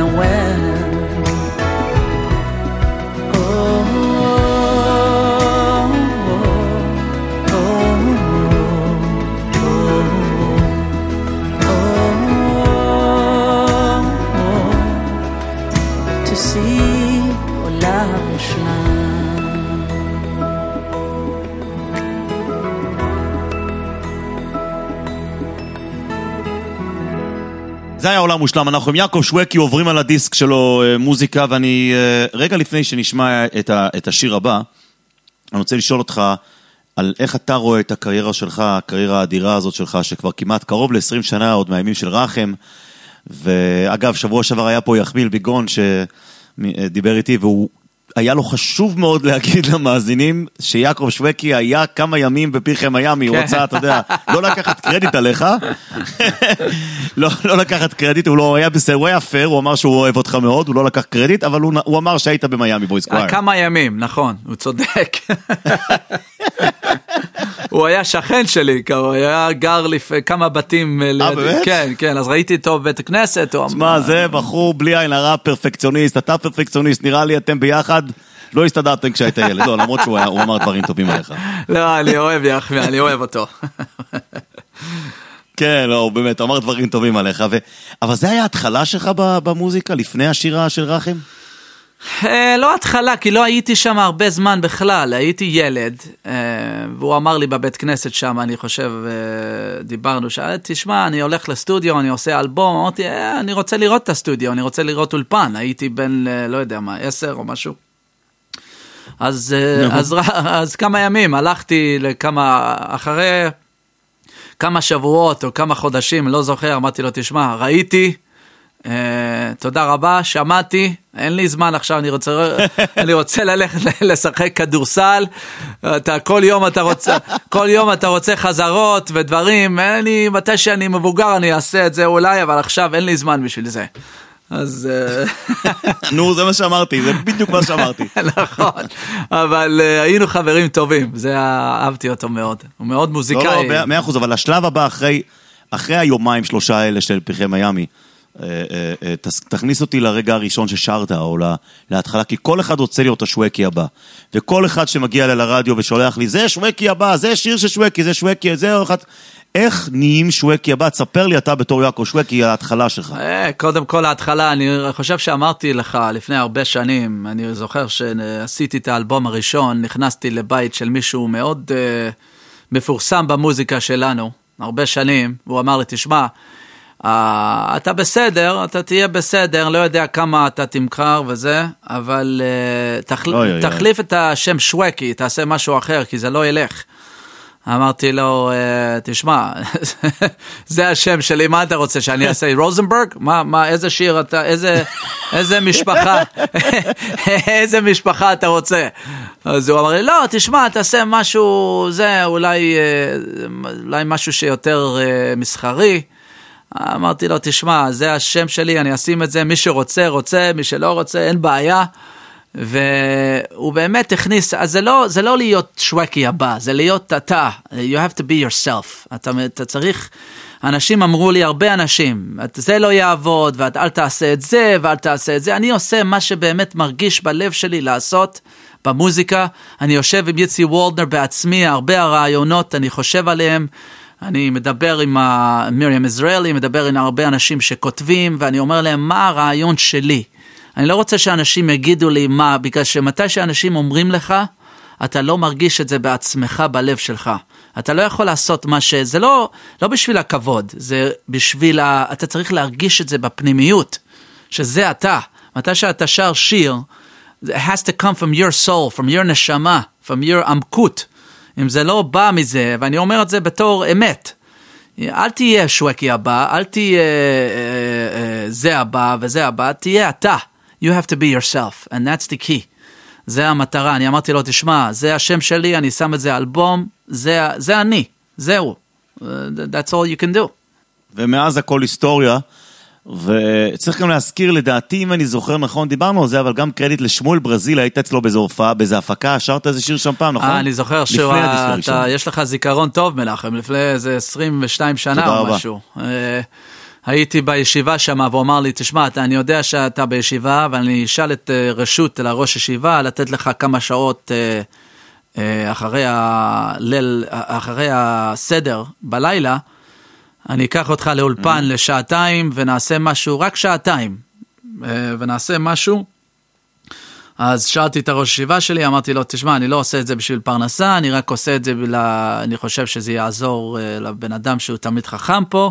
To see Olam Mushlam. זה היה עולם מושלם, אנחנו עם יעקב שווקי עוברים על הדיסק שלו מוזיקה, ואני רגע לפני שנשמע את השיר הבא, אני רוצה לשאול אותך על איך אתה רואה את הקריירה שלך, הקריירה האדירה הזאת שלך, שכבר כמעט קרוב ל-20 שנה, עוד מהימים של רחם, ואגב, שבוע שעבר היה פה יחמיל ביגון שדיבר איתי, והוא היה לו חשוב מאוד להגיד למאזינים שיעקב שווקי היה כמה ימים בפיכם מיאמי, הוא רוצה, אתה יודע, לא לקחת קרדיט עליך, לא לקחת קרדיט, הוא היה בסדר, הוא היה פייר, הוא אמר שהוא אוהב אותך מאוד, הוא לא לקח קרדיט, אבל הוא אמר שהיית במיאמי, בוי סקווייר. כמה ימים, נכון, הוא צודק. הוא היה שכן שלי, הוא היה גר כמה בתים. באמת? כן, אז ראיתי אותו בבית הכנסת. תשמע, זה בחור בלי עין הרע, פרפקציוניסט, אתה פרפקציוניסט, נראה לי אתם ביחד לא הסתדרתם כשהיית ילד, לא, למרות שהוא אמר דברים טובים עליך. לא, אני אוהב יחמי, אני אוהב אותו. כן, לא, הוא באמת אמר דברים טובים עליך, אבל זה היה ההתחלה שלך במוזיקה, לפני השירה של רחם? לא התחלה, כי לא הייתי שם הרבה זמן בכלל, הייתי ילד, והוא אמר לי בבית כנסת שם, אני חושב, דיברנו, תשמע, אני הולך לסטודיו, אני עושה אלבום, אמרתי, אני רוצה לראות את הסטודיו, אני רוצה לראות אולפן, הייתי בין, לא יודע מה, 10 או משהו. אז כמה ימים, הלכתי אחרי כמה שבועות או כמה חודשים, לא זוכר, אמרתי לו, תשמע, ראיתי, תודה רבה, שמעתי, אין לי זמן עכשיו, אני רוצה ללכת לשחק כדורסל, כל יום אתה רוצה חזרות ודברים, מתי שאני מבוגר אני אעשה את זה אולי, אבל עכשיו אין לי זמן בשביל זה. אז נו, זה מה שאמרתי, זה בדיוק מה שאמרתי. נכון, אבל היינו חברים טובים, זה אהבתי אותו מאוד, הוא מאוד מוזיקאי. לא, 100%, אבל השלב הבא אחרי היומיים 3 האלה של פיכם מיאמי, תכניס אותי לרגע הראשון ששרת, או להתחלה, כי כל אחד רוצה להיות השווקי הבא, וכל אחד שמגיע לרדיו ושולח לי, זה שווקי הבא, זה שיר של שווקי, זה שווקי, זה אחד. איך נהיים שווקי הבא? תספר לי אתה בתור יעקב שווקי ההתחלה שלך. קודם כל ההתחלה, אני חושב שאמרתי לך לפני הרבה שנים, אני זוכר שעשיתי את האלבום הראשון, נכנסתי לבית של מישהו מאוד מפורסם במוזיקה שלנו, הרבה שנים, והוא אמר לי, תשמע, אתה בסדר, אתה תהיה בסדר, לא יודע כמה אתה תמכר וזה, אבל תחליף את השם שווקי, תעשה משהו אחר, כי זה לא ילך. אמרתי לו, תשמע, זה השם שלי, מה אתה רוצה, שאני אעשה רוזנברג? איזה שיר אתה, איזה משפחה אתה רוצה? אז הוא אמר לי, לא, תשמע, תעשה משהו, זה אולי משהו שיותר מסחרי. אמרתי לו, תשמע, זה השם שלי, אני אשים את זה, מי שרוצה, רוצה, מי שלא רוצה, אין בעיה. והוא באמת הכניס, אז זה לא להיות שווקי הבא, זה להיות אתה, you have to be yourself, אתה צריך, אנשים אמרו לי, הרבה אנשים, זה לא יעבוד, ואל תעשה את זה, ואל תעשה את זה, אני עושה מה שבאמת מרגיש בלב שלי לעשות, במוזיקה, אני יושב עם יצי וולדנר בעצמי, הרבה הרעיונות, אני חושב עליהם, אני מדבר עם מרים יזרעאלי, מדבר עם הרבה אנשים שכותבים, ואני אומר להם, מה הרעיון שלי? אני לא רוצה שאנשים יגידו לי מה, בגלל שמתי שאנשים אומרים לך, אתה לא מרגיש את זה בעצמך בלב שלך. אתה לא יכול לעשות מה זה לא בשביל הכבוד, זה בשביל, אתה צריך להרגיש את זה בפנימיות, שזה אתה. מתי שאתה שר שיר, it has to come from your soul, from your נשמה, from your עמקות. אם זה לא בא מזה, ואני אומר את זה בתור אמת, אל תהיה שווקי הבא, אל תהיה זה הבא וזה הבא, תהיה אתה. You have to be yourself, and that's the key. זה המטרה. אני אמרתי לו, תשמע, זה השם שלי, אני שם את זה אלבום, זה אני, זהו. That's all you can do. ומאז הכל היסטוריה, וצריך גם להזכיר, לדעתי, אם אני זוכר נכון, דיברנו על זה, אבל גם קרדיט לשמואל ברזיל, היית אצלו באיזו הופעה, באיזו הפקה, שרת איזה שיר שם פעם, נכון? אני זוכר יש לך זיכרון טוב, מנחם, לפני איזה 22 שנה או משהו. הייתי בישיבה שם, והוא אמר לי, תשמע, אני יודע שאתה בישיבה, אבל אני אשאל את רשות לראש ישיבה, לתת לך כמה שעות אחרי הסדר בלילה, אני אקח אותך לאולפן לשעתיים, ונעשה משהו, רק שעתיים, ונעשה משהו. אז שאלתי את הראש ישיבה שלי, אמרתי לו, תשמע, אני לא עושה את זה בשביל פרנסה, אני רק עושה את זה, אני חושב שזה יעזור לבן אדם שהוא תמיד חכם פה,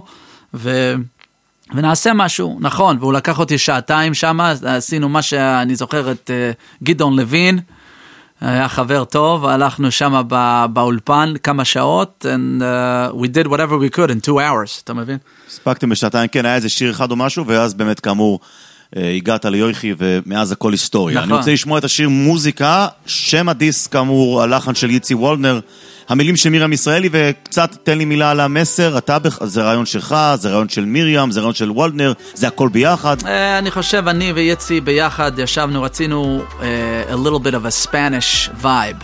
ונעשה משהו, נכון, והוא לקח אותי שעתיים שם, עשינו מה שאני זוכר את גדעון לוין, היה חבר טוב, הלכנו שם באולפן כמה שעות, and we did whatever we could in 2 hours, אתה מבין? הספקתם בשעתיים, כן, היה איזה שיר אחד או משהו, ואז באמת כאמור, הגעת ליוחי, ומאז הכל היסטוריה. נכון. אני רוצה לשמוע את השיר מוזיקה, שם הדיסק כאמור, הלחן של יצי וולדנר, המילים של מירם ישראלי, וקצת תן לי מילה על המסר, זה רעיון שלך, זה רעיון של מירם, זה רעיון של וולדנר, זה הכל ביחד. אני חושב, אני ויצי ביחד ישבנו, רצינו a little bit of a Spanish vibe,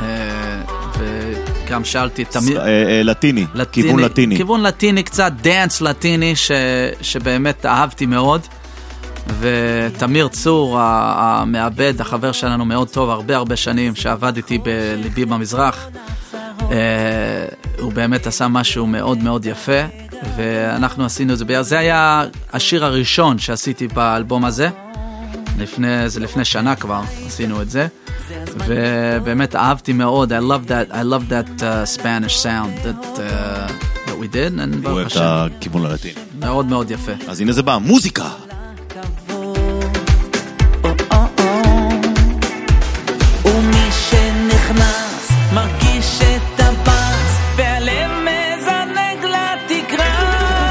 וגם שאלתי תמיד... לטיני, כיוון לטיני. כיוון לטיני, קצת דאנס לטיני, שבאמת אהבתי מאוד, ותמיר צור, המעבד, החבר שלנו מאוד טוב, הרבה שנים, שעבד איתי בליבי במזרח, הוא באמת עשה משהו מאוד מאוד יפה, ואנחנו עשינו את זה. זה היה השיר הראשון שעשיתי באלבום הזה, לפני שנה כבר עשינו את זה, ובאמת אהבתי מאוד. I love that Spanish sound that we did. הוא אוהב את הכיוון ללטיני. מאוד מאוד יפה. אז הנה זה בא, מוזיקה. ומי שנכנס מרגיש את הבאס והלב מזנג לתקרה.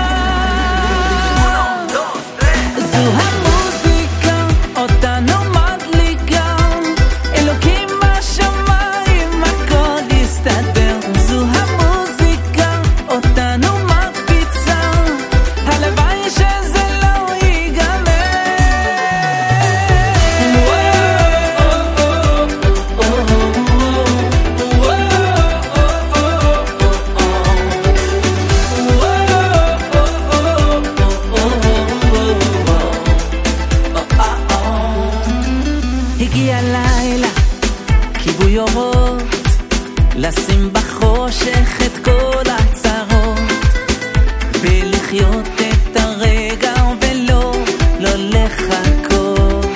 זו המוזיקה אותנו מדליקה, אלוקים בשמיים הכל יסתדר. זו המוזיקה אותנו מקפיצה, הלוואי שזה לא ייגמר. הגיע לילה, כיבוי אורות, לשים בחושך את כל הצרות, ולחיות את הרגע ולא לחכות.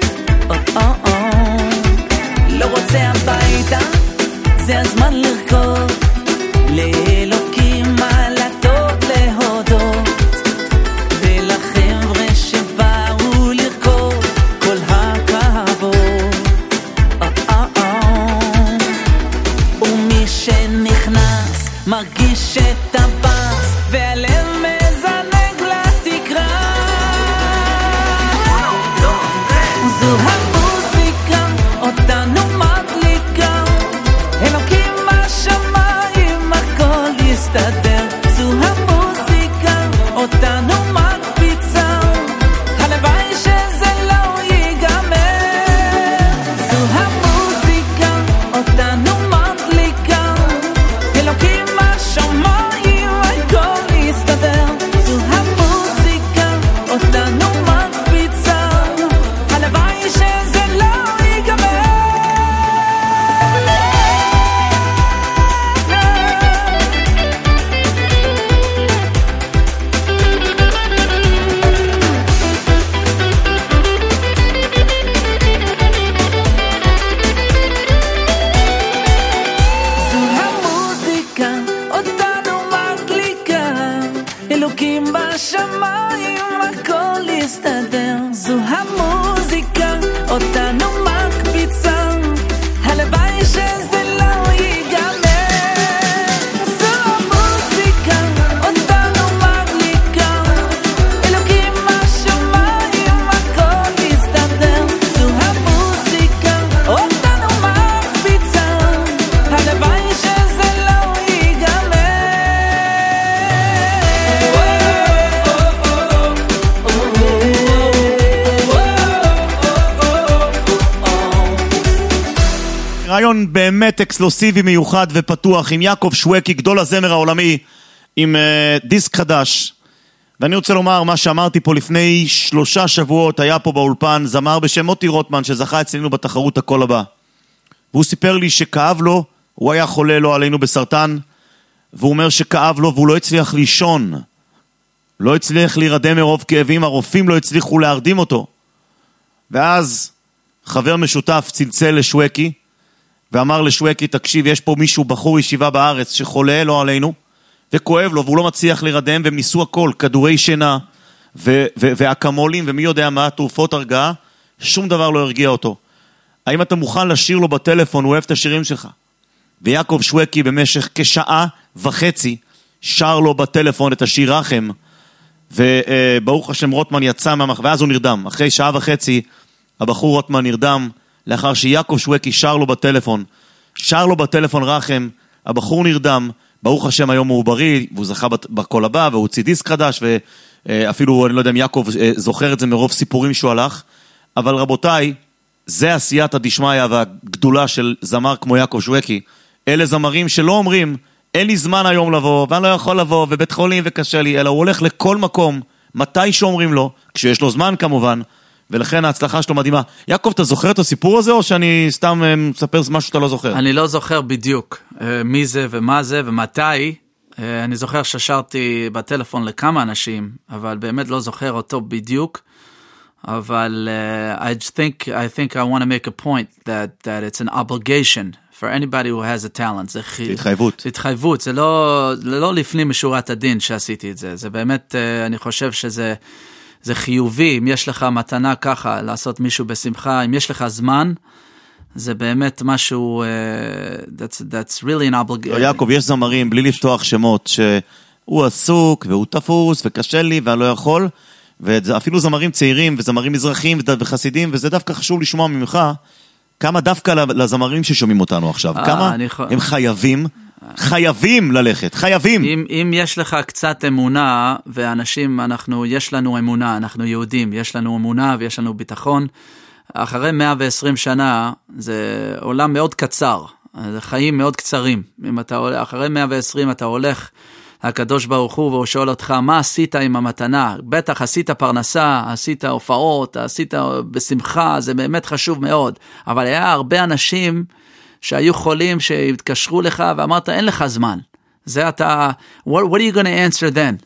לא רוצה הביתה, זה הזמן לרקוד, לאלוקים על הטוב להודות, ולחבר'ה שבאו לרקוד כל הכבוד. ומי שנכנס מרגיש את הבאס והלב מזנג לתקרה. זו המוזיקה אותנו מדליקה, אלוקים בשמיים הכל יסתדר. זו המוזיקה אותנו מקפיצה, הלוואי שזה לא ייגמר. זו המוזיקה אותנו מדליקה, אלוקים בשמיים הכל יסתדר. זו המוזיקה אותנו מקפיצה, הלוואי שזה לא ייגמר. זו המוזיקה אותנו מדליקה, אלוקים בשמיים הכל יסתדר. זו המוזיקה אותנו מקפיצה, הלוואי שזה לא ייגמר. זו המוזיקה אותנו מדליקה, אלוקים בשמיים הכל יסתדר. זו המוזיקה אותנו ראיון באמת אקסקלוסיבי מיוחד ופתוח עם יעקב שווקי, גדול הזמר העולמי, עם דיסק חדש. ואני רוצה לומר מה שאמרתי פה לפני 3 שבועות, היה פה באולפן זמר בשם מוטי רוטמן שזכה אצלנו בתחרות הקול הבא. והוא סיפר לי שכאב לו, הוא היה חולה לא עלינו בסרטן, והוא אומר שכאב לו והוא לא הצליח לישון. לא הצליח להירדם מרוב כאבים, הרופאים לא הצליחו להרדים אותו. ואז חבר משותף צלצל לשווקי, ואמר לשווקי, תקשיב, יש פה מישהו בחור ישיבה בארץ שחולה לא עלינו, וכואב לו, והוא לא מצליח להירדם, והם ניסו הכל, כדורי שינה, והקמולים, ומי יודע מה, תרופות הרגעה, שום דבר לא הרגיע אותו. האם אתה מוכן לשיר לו בטלפון, הוא אוהב את השירים שלך? ויעקב שווקי במשך כשעה וחצי, שר לו בטלפון את השיר רחם, וברוך השם רוטמן יצא ואז הוא נרדם. אחרי שעה וחצי, הבחור רוטמן נרדם, לאחר שיעקב שווקי שר לו בטלפון רחם, הבחור נרדם, ברוך השם היום הוא בריא, והוא זכה בקול הבא, והוא הוציא דיסק חדש, ואפילו, אני לא יודע אם יעקב זוכר את זה מרוב סיפורים שהוא הלך, אבל רבותיי, זה עשיית הדשמיא והגדולה של זמר כמו יעקב שווקי. אלה זמרים שלא אומרים, אין לי זמן היום לבוא, ואני לא יכול לבוא, ובית חולים וקשה לי, אלא הוא הולך לכל מקום, מתי שאומרים לו, כשיש לו זמן כמובן, ולכן ההצלחה שלו מדהימה. יעקב, אתה זוכר את הסיפור הזה, או שאני סתם מספר משהו שאתה לא זוכר? אני לא זוכר בדיוק מי זה ומה זה ומתי. אני זוכר ששרתי בטלפון לכמה אנשים, אבל באמת לא זוכר אותו בדיוק. אבל I think I want to make a point that it's an obligation for anybody who has a talent. זה התחייבות. זה לא לפנים משורת הדין שעשיתי את זה. זה באמת, אני חושב שזה חיובי. אם יש לך מתנה ככה, לעשות מישהו בשמחה, אם יש לך זמן, זה באמת משהו, that's really an obligation. יעקב, יש זמרים, בלי לפתוח שמות, שהוא עסוק והוא תפוס וקשה לי ואני לא יכול, ואפילו זמרים צעירים וזמרים מזרחים וחסידים, וזה דווקא חשוב לשמוע ממך, כמה דווקא לזמרים ששומעים אותנו עכשיו, כמה הם חייבים ללכת, חייבים. אם יש לך קצת אמונה, ואנשים, יש לנו אמונה, אנחנו יהודים, יש לנו אמונה ויש לנו ביטחון, אחרי 120 שנה, זה עולם מאוד קצר, זה חיים מאוד קצרים. אם אתה הולך, אחרי 120 אתה הולך, הקדוש ברוך הוא, והוא שואל אותך, מה עשית עם המתנה? בטח עשית פרנסה, עשית הופעות, עשית בשמחה, זה באמת חשוב מאוד. אבל היה הרבה אנשים שהיו חולים, שהתקשרו לך, ואמרת, אין לך זמן. זה אתה, what are you going to answer then?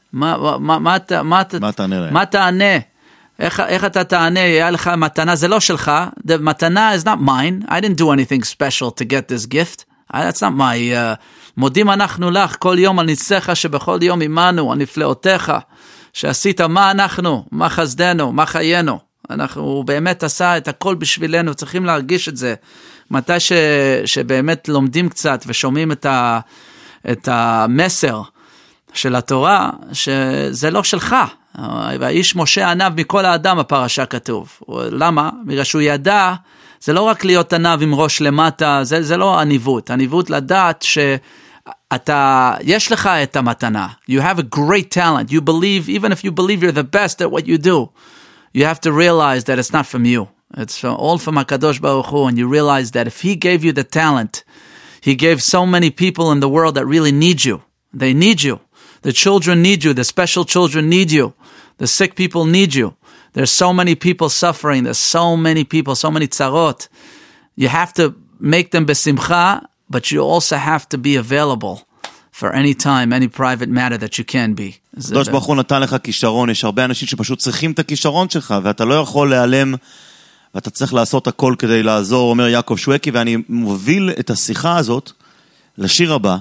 מה תענה? איך אתה תענה? היה לך מתנה, זה לא שלך. The מתנה is not mine. I didn't do anything special to get this gift. That's not my... מודים אנחנו לך כל יום על ניצחה שבכל יום עמנו, הנפלאותיך, שעשית מה אנחנו, מה חסדנו, מה חיינו. הוא באמת עשה את הכל בשבילנו, צריכים להרגיש את זה. מתי שבאמת לומדים קצת ושומעים את המסר של התורה, שזה לא שלך. והאיש משה ענב מכל האדם, הפרשה כתוב. למה? בגלל שהוא ידע, זה לא רק להיות ענב עם ראש למטה, זה לא עניבות. עניבות לדעת יש לך את המתנה. You have a great talent. You believe, even if you believe you're the best at what you do, you have to realize that it's not from you. It's all from HaKadosh Baruch Hu, and you realize that if he gave you the talent, he gave so many people in the world that really need you. They need you. The children need you. The special children need you. The sick people need you. There's so many people suffering. There's so many people, so many tzarot. You have to make them besimcha, but you also have to be available for any time, any private matter that you can be. קדוש ברוך הוא נתן לך כישרון, יש הרבה אנשים שפשוט צריכים את הכישרון שלך, ואתה לא יכול להיעלם, ואתה צריך לעשות הכל כדי לעזור, אומר יעקב שווקי, ואני מוביל את השיחה הזאת לשיר הבא,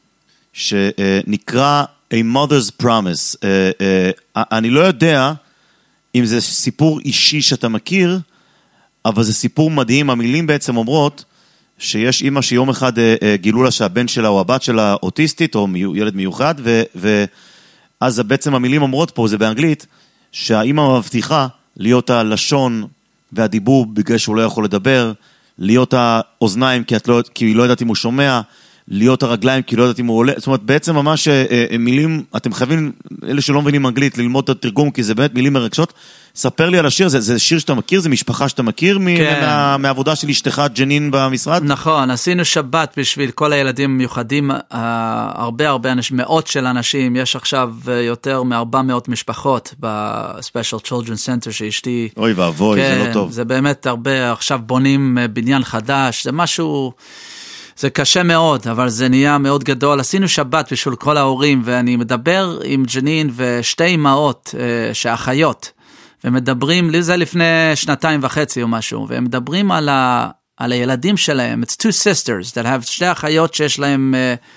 שנקרא A Mother's Promise. אני לא יודע אם זה סיפור אישי שאתה מכיר, אבל זה סיפור מדהים. המילים בעצם אומרות שיש אמא שיום אחד גילו לה שהבן שלה או הבת שלה אוטיסטית או ילד מיוחד, ואז בעצם המילים אומרות פה, זה באנגלית, שהאמא מבטיחה להיות הלשון והדיבור בגלל שהוא לא יכול לדבר, להיות האוזניים כי היא לא יודעת אם הוא שומע, להיות הרגליים, כי לא יודעת אם הוא עולה, זאת אומרת, בעצם ממש מילים, אתם חייבים, אלה שלא מבינים אנגלית, ללמוד את התרגום, כי זה באמת מילים מרגשות. ספר לי על השיר, זה שיר שאתה מכיר, זה משפחה שאתה מכיר, מהעבודה של אשתך ג'נין במשרד? נכון, עשינו שבת בשביל כל הילדים מיוחדים, הרבה אנשים, מאות של אנשים, יש עכשיו יותר מ-400 משפחות ב-Special Children's Center שאשתי... אוי ואבוי, זה לא טוב. זה באמת הרבה, עכשיו בונים בניין חדש, זה משהו... זה קשה מאוד, אבל זה נהיה מאוד גדול. עשינו שבת בשביל כל ההורים, ואני מדבר עם ג'נין ושתי אמהות שאחיות, ומדברים, זה לפני 2.5 או משהו, והם מדברים על הילדים שלהם. It's two sisters that have שתי אחיות שיש להם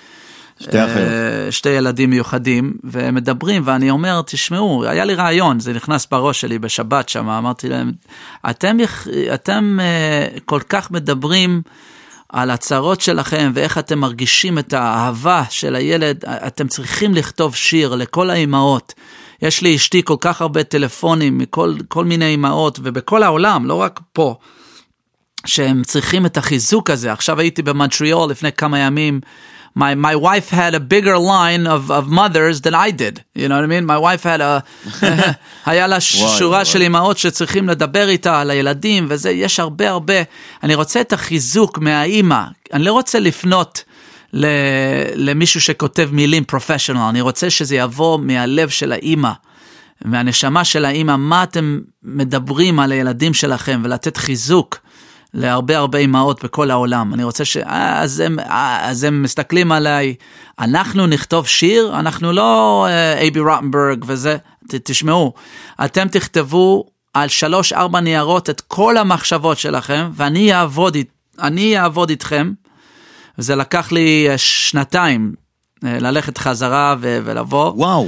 שתי ילדים מיוחדים, והם מדברים, ואני אומר, תשמעו, היה לי רעיון, זה נכנס בראש שלי בשבת שם, אמרתי להם, אתם כל כך מדברים על הצרות שלכם, ואיך אתם מרגישים את האהבה של הילד, אתם צריכים לכתוב שיר לכל האימהות. יש לי אשתי כל כך הרבה טלפונים, מכל מיני אימהות, ובכל העולם, לא רק פה, שהם צריכים את החיזוק הזה. עכשיו הייתי במונטריאול לפני כמה ימים, my wife had a bigger line of mothers than I did. You know what I mean? My wife had היה לה שורה של אמהות שצריכים לדבר איתה על הילדים, וזה, יש הרבה. אני רוצה את החיזוק מהאימא. אני לא רוצה לפנות למישהו שכותב מילים פרופשיונל. אני רוצה שזה יבוא מהלב של האימא, מהנשמה של האימא, מה אתם מדברים על הילדים שלכם, ולתת חיזוק להרבה אמהות בכל העולם. אני רוצה אז הם מסתכלים עליי, אנחנו נכתוב שיר, אנחנו לא אייבי רוטנברג וזה, תשמעו, אתם תכתבו על 3-4 ניירות את כל המחשבות שלכם, ואני אעבוד איתכם, וזה לקח לי 2 ללכת חזרה ולבוא. וואו.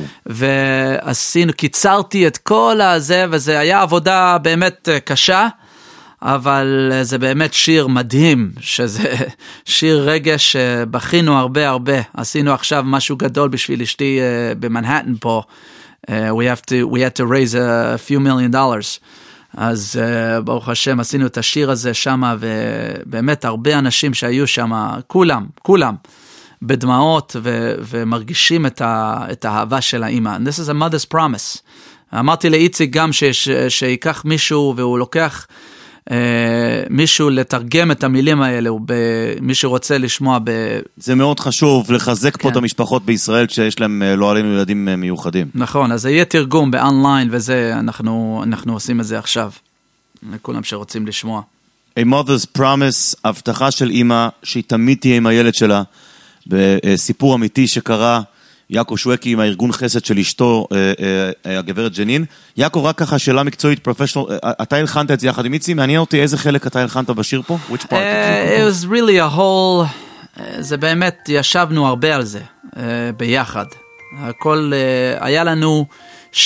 קיצרתי את כל הזה, וזה היה עבודה באמת קשה, אבל זה באמת שיר מדהים, שזה שיר רגש שבכינו הרבה. עשינו עכשיו משהו גדול בשביל אשתי במנהטן פה. We had to raise a few $1,000,000. אז ברוך השם עשינו את השיר הזה שם, ובאמת הרבה אנשים שהיו שם, כולם בדמעות ומרגישים את האהבה של האמא. This is a mother's promise. אמרתי לאיציק גם שיקח מישהו והוא לוקח מישהו לתרגם את המילים האלה, מי שרוצה לשמוע זה מאוד חשוב לחזק פה את המשפחות בישראל שיש להם לא עלינו ילדים מיוחדים. נכון, אז זה יהיה תרגום באונליין, וזה אנחנו עושים את זה עכשיו לכולם שרוצים לשמוע. A mother's promise, הבטחה של אמא שהיא תמיד תהיה עם הילד שלה, בסיפור אמיתי שקרה. יעקב שווקי עם הארגון חסד של אשתו, הגברת ג'נין. יעקב, רק ככה שאלה מקצועית, פרופשיונל, אתה הלחנת את זה יחד עם איצי, מעניין אותי איזה חלק אתה הלחנת בשיר פה? Which part? It was really a whole, זה באמת, ישבנו הרבה על זה, ביחד. הכל, היה לנו 6-7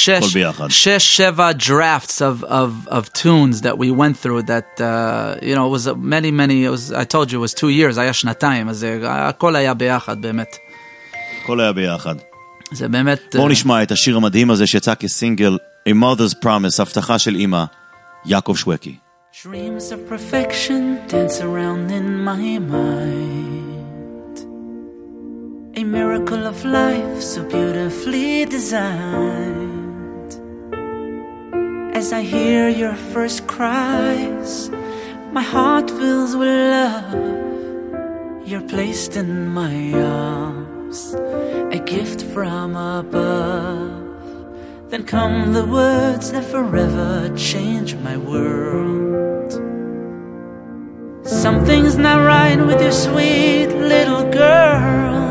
drafts of tunes that we went through that, you know, it was many, I told you it was 2 years, היה 2, אז הכל היה ביחד באמת. הכל היה ביחד. זה באמת... בואו נשמע את השיר המדהים הזה שיצא כסינגל, A Mother's Promise, הבטחה של אמא, יעקב שווקי. Dreams of perfection dance around in my mind. A miracle of life so beautifully designed. As I hear your first cries, my heart fills with love. You're placed in my arms, a gift from above. Then come the words that forever change my world. Something's not right with your sweet little girl.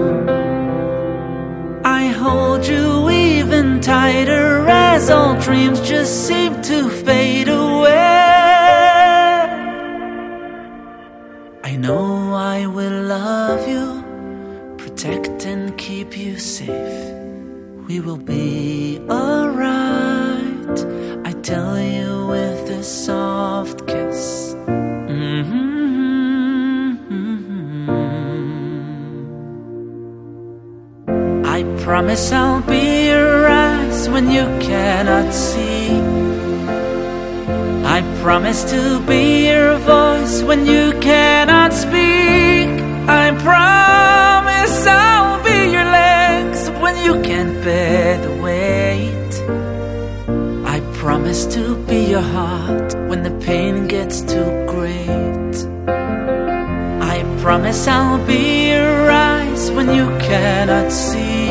I hold you even tighter as all dreams just seem to fade away. I know I will love you, protect and keep you safe. We will be alright, I tell you with a soft kiss. I promise I'll be your eyes when you cannot see. I promise to be your voice when you cannot speak. I promise your heart when the pain gets too great. I promise I'll be your eyes when you cannot see.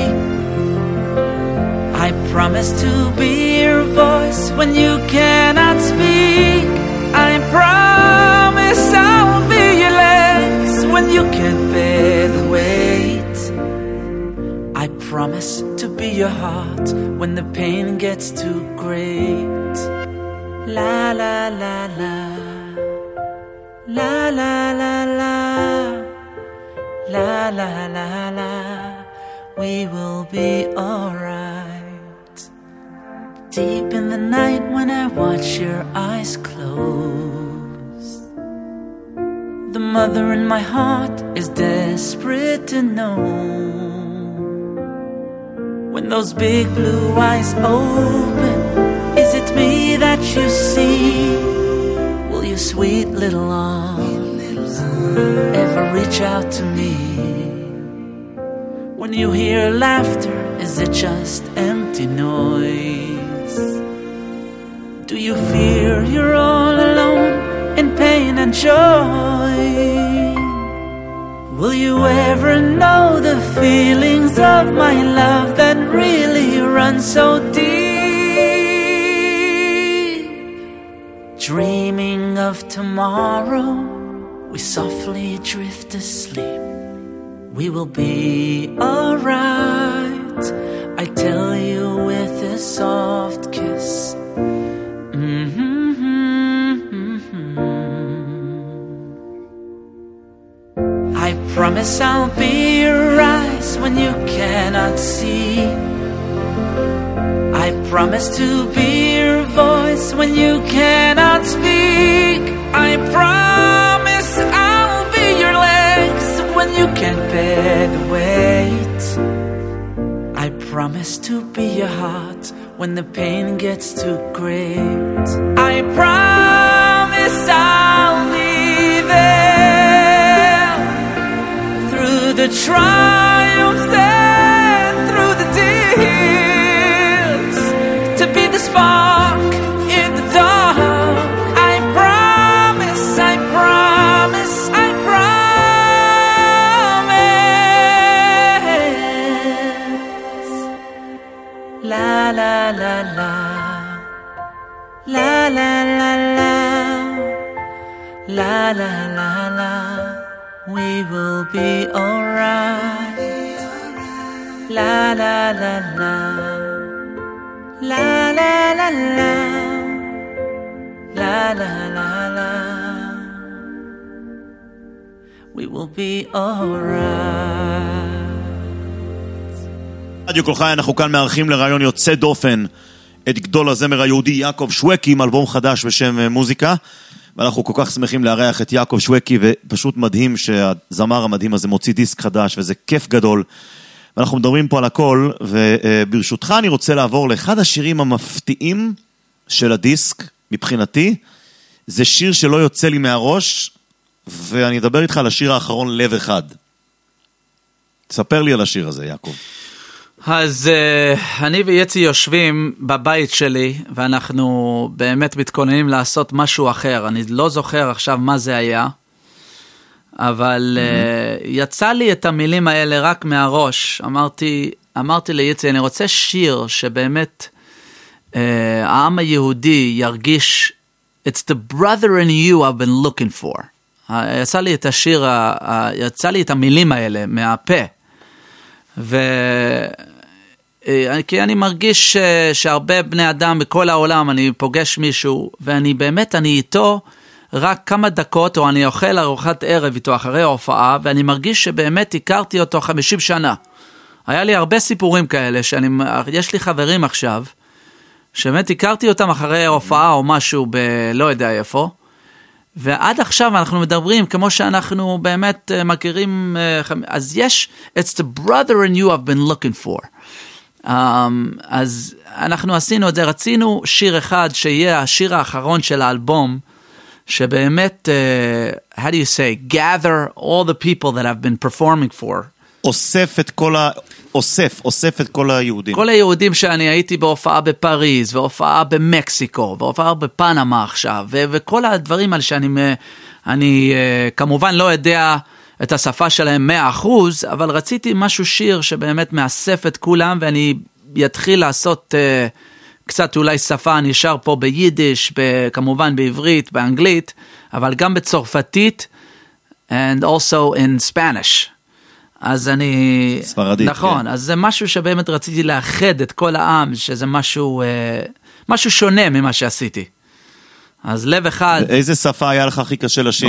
I promise to be your voice when you cannot speak. I promise I'll be your legs when you can't bear the weight. I promise to be your heart when the pain gets too great. La la la la, la la la la, la la la la. We will be alright. Deep in the night when I watch your eyes close, the mother in my heart is desperate to know. When those big blue eyes open, is it me that you see? Will your sweet little arms ever reach out to me? When you hear laughter, is it just empty noise? Do you fear you're all alone in pain and joy? Will you ever know the feelings of my love that really run so deep? Dreaming of tomorrow, we softly drift asleep. We will be alright, I tell you with a soft kiss. I promise I'll be your eyes when you cannot see. I promise to be your voice when you cannot speak. I promise I'll be your legs when you can't bear the weight. I promise to be your heart when the pain gets too great. I promise I'll be there through the triumphs and through the tears, to be the spark in the dark. I promise, I promise, I promise. La la la la, la la la la, la la la la. We will be alright. La la la la, la la la la, la la la la. We will be alright. רדיו כל חי, אנחנו כאן מארחים לרעיון יוצא דופן את גדול הזמר היהודי יעקב שווקי עם אלבום חדש בשם מוזיקה, ואנחנו כל כך שמחים לארח את יעקב שווקי, ופשוט מדהים שהזמר המדהים הזה מוציא דיסק חדש, וזה כיף גדול. ואנחנו מדברים פה על הכל, וברשותך אני רוצה לעבור לאחד השירים המפתיעים של הדיסק, מבחינתי. זה שיר שלא יוצא לי מהראש, ואני אדבר איתך על השיר האחרון, לב אחד. תספר לי על השיר הזה, יעקב. אז אני ויצי יושבים בבית שלי, ואנחנו באמת מתכוננים לעשות משהו אחר. אני לא זוכר עכשיו מה זה היה, אבל יצא לי את המילים האלה רק מהראש. אמרתי ליצי, אני רוצה שיר שבאמת העם היהודי ירגיש, it's the brother in you I've been looking for. יצא לי את השיר, יצא לי את המילים האלה מהפה. כי אני מרגיש שהרבה בני אדם בכל העולם, אני פוגש מישהו, ואני באמת, אני איתו רק כמה דקות, או אני אוכל ארוחת ערב איתו אחרי ההופעה, ואני מרגיש שבאמת הכרתי אותו 50 שנה. היה לי הרבה סיפורים כאלה, יש לי חברים עכשיו, שבאמת הכרתי אותם אחרי ההופעה או משהו לא יודע איפה, ועד עכשיו אנחנו מדברים כמו שאנחנו באמת מכירים, אז יש, it's the brother in you I've been looking for. אז אנחנו עשינו את זה, רצינו שיר אחד שיהיה השיר האחרון של האלבום, שבאמת, how do you say, gather all the people that I've been performing for, אוסף את כל היהודים. כל היהודים שאני הייתי בהופעה בפריז, והופעה במקסיקו, והופעה בפנמה עכשיו, וכל הדברים האלה שאני כמובן לא יודע את השפה שלהם 100%, אבל רציתי משהו שיר שבאמת מאסף את כולם, ואני יתחיל לעשות קצת אולי שפה, אני שר פה ביידיש, כמובן בעברית, באנגלית, אבל גם בצרפתית, and also in Spanish. אז אני... ספרדית. נכון, כן. אז זה משהו שבאמת רציתי לאחד את כל העם, שזה משהו שונה ממה שעשיתי. אז לב אחד... איזה שפה היה לך הכי קשה לשיר?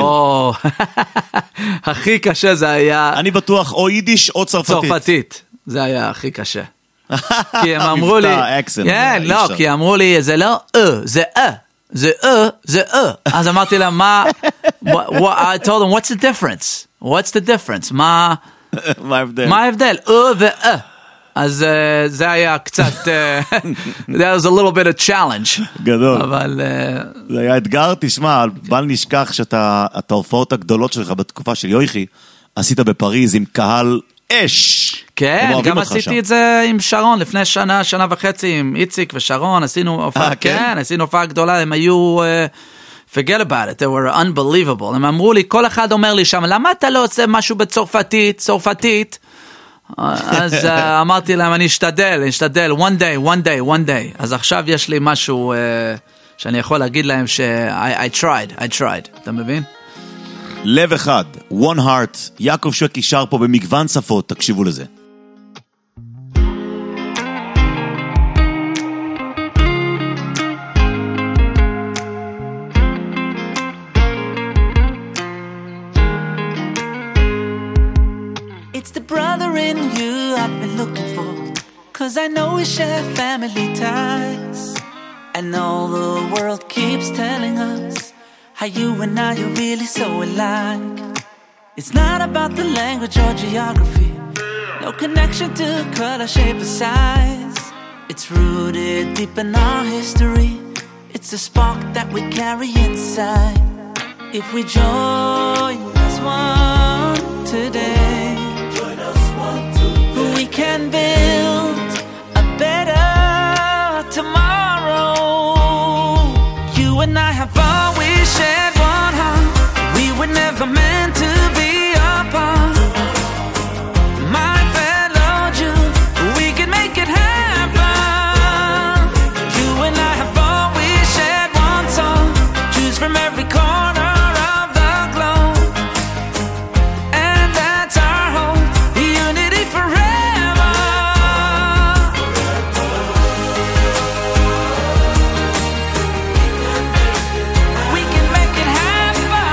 הכי קשה זה היה... אני בטוח או יידיש או צרפתית. צרפתית, זה היה הכי קשה. כי הם אמרו לי... אקסנט. לא, כי אמרו לי, זה לא זה זה אז אמרתי לה, מה... I told them, what's the difference? What's the difference? מה ההבדל? אז זה היה קצת, that was a little bit of challenge. גדול. אבל... זה היה אתגר, תשמע, בל נשכח שאתה, ההופעות הגדולות שלך בתקופה של יויכי, עשית בפריז עם קהל אש. כן, גם עשיתי את זה עם שרון, לפני שנה וחצי, עם איציק ושרון, עשינו הופעה, כן, עשינו הופעה גדולה, הם היו... forget about it, they were unbelievable. הם אמרו לי, כל אחד אומר לי שם, למה אתה לא עושה משהו בצרפתית? אז אמרתי להם, אני אשתדל, one day. אז עכשיו יש לי משהו שאני יכול להגיד להם I tried, אתה מבין? לב אחד, one heart, יעקב שווקי שר פה במגוון שפות, תקשיבו לזה. It's the brother in you I've been looking for, 'cause I know we share family ties. And all the world keeps telling us how you and I are really so alike. It's not about the language or geography, no connection to color, shape or size. It's rooted deep in our history, it's a spark that we carry inside. If we join as one today, we can build a better tomorrow. You and I have always shared one heart, we were never meant to be apart. My fellow Jew, we can make it happen. You and I have always shared one song, Jews from every corner of the globe, and that's our hope, unity forever. We can make it happen.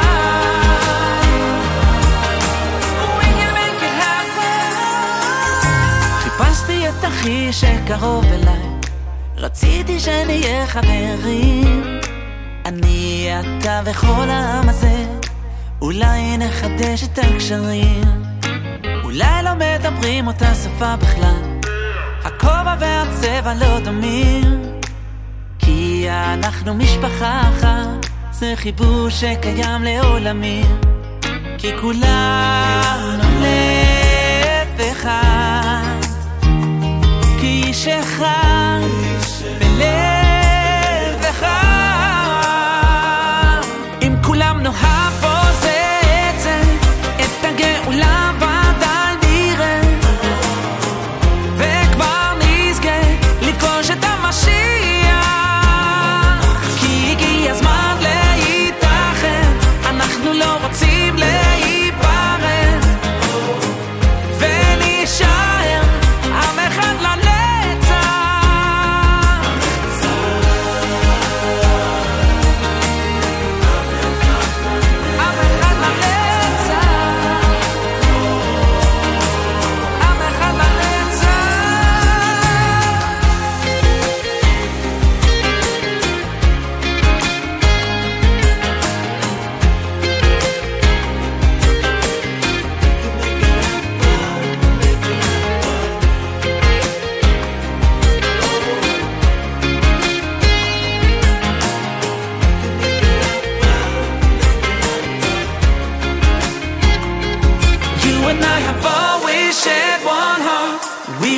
We can make it happen. חיפשתי את אחי שקרוב אליי, רציתי שנהיה חברים, אני אתה וכל העם הזה, אולי נחדש את הקשרים. אולי לא מדברים אותה שפה בכלל, הכובע והצבע לא דומים, כי אנחנו משפחה אחת, זה חיבור שקיים לעולמים, כי כולנו לב אחד, כי איש אחד בלב אחד. אם כולם נאהב פה זה את זה, את הגאולה ודאי נראה, וכבר נזכה לפגוש את המשיח, כי הגיע הזמן להתאחד, אנחנו לא רוצים להיפרד, ונשאר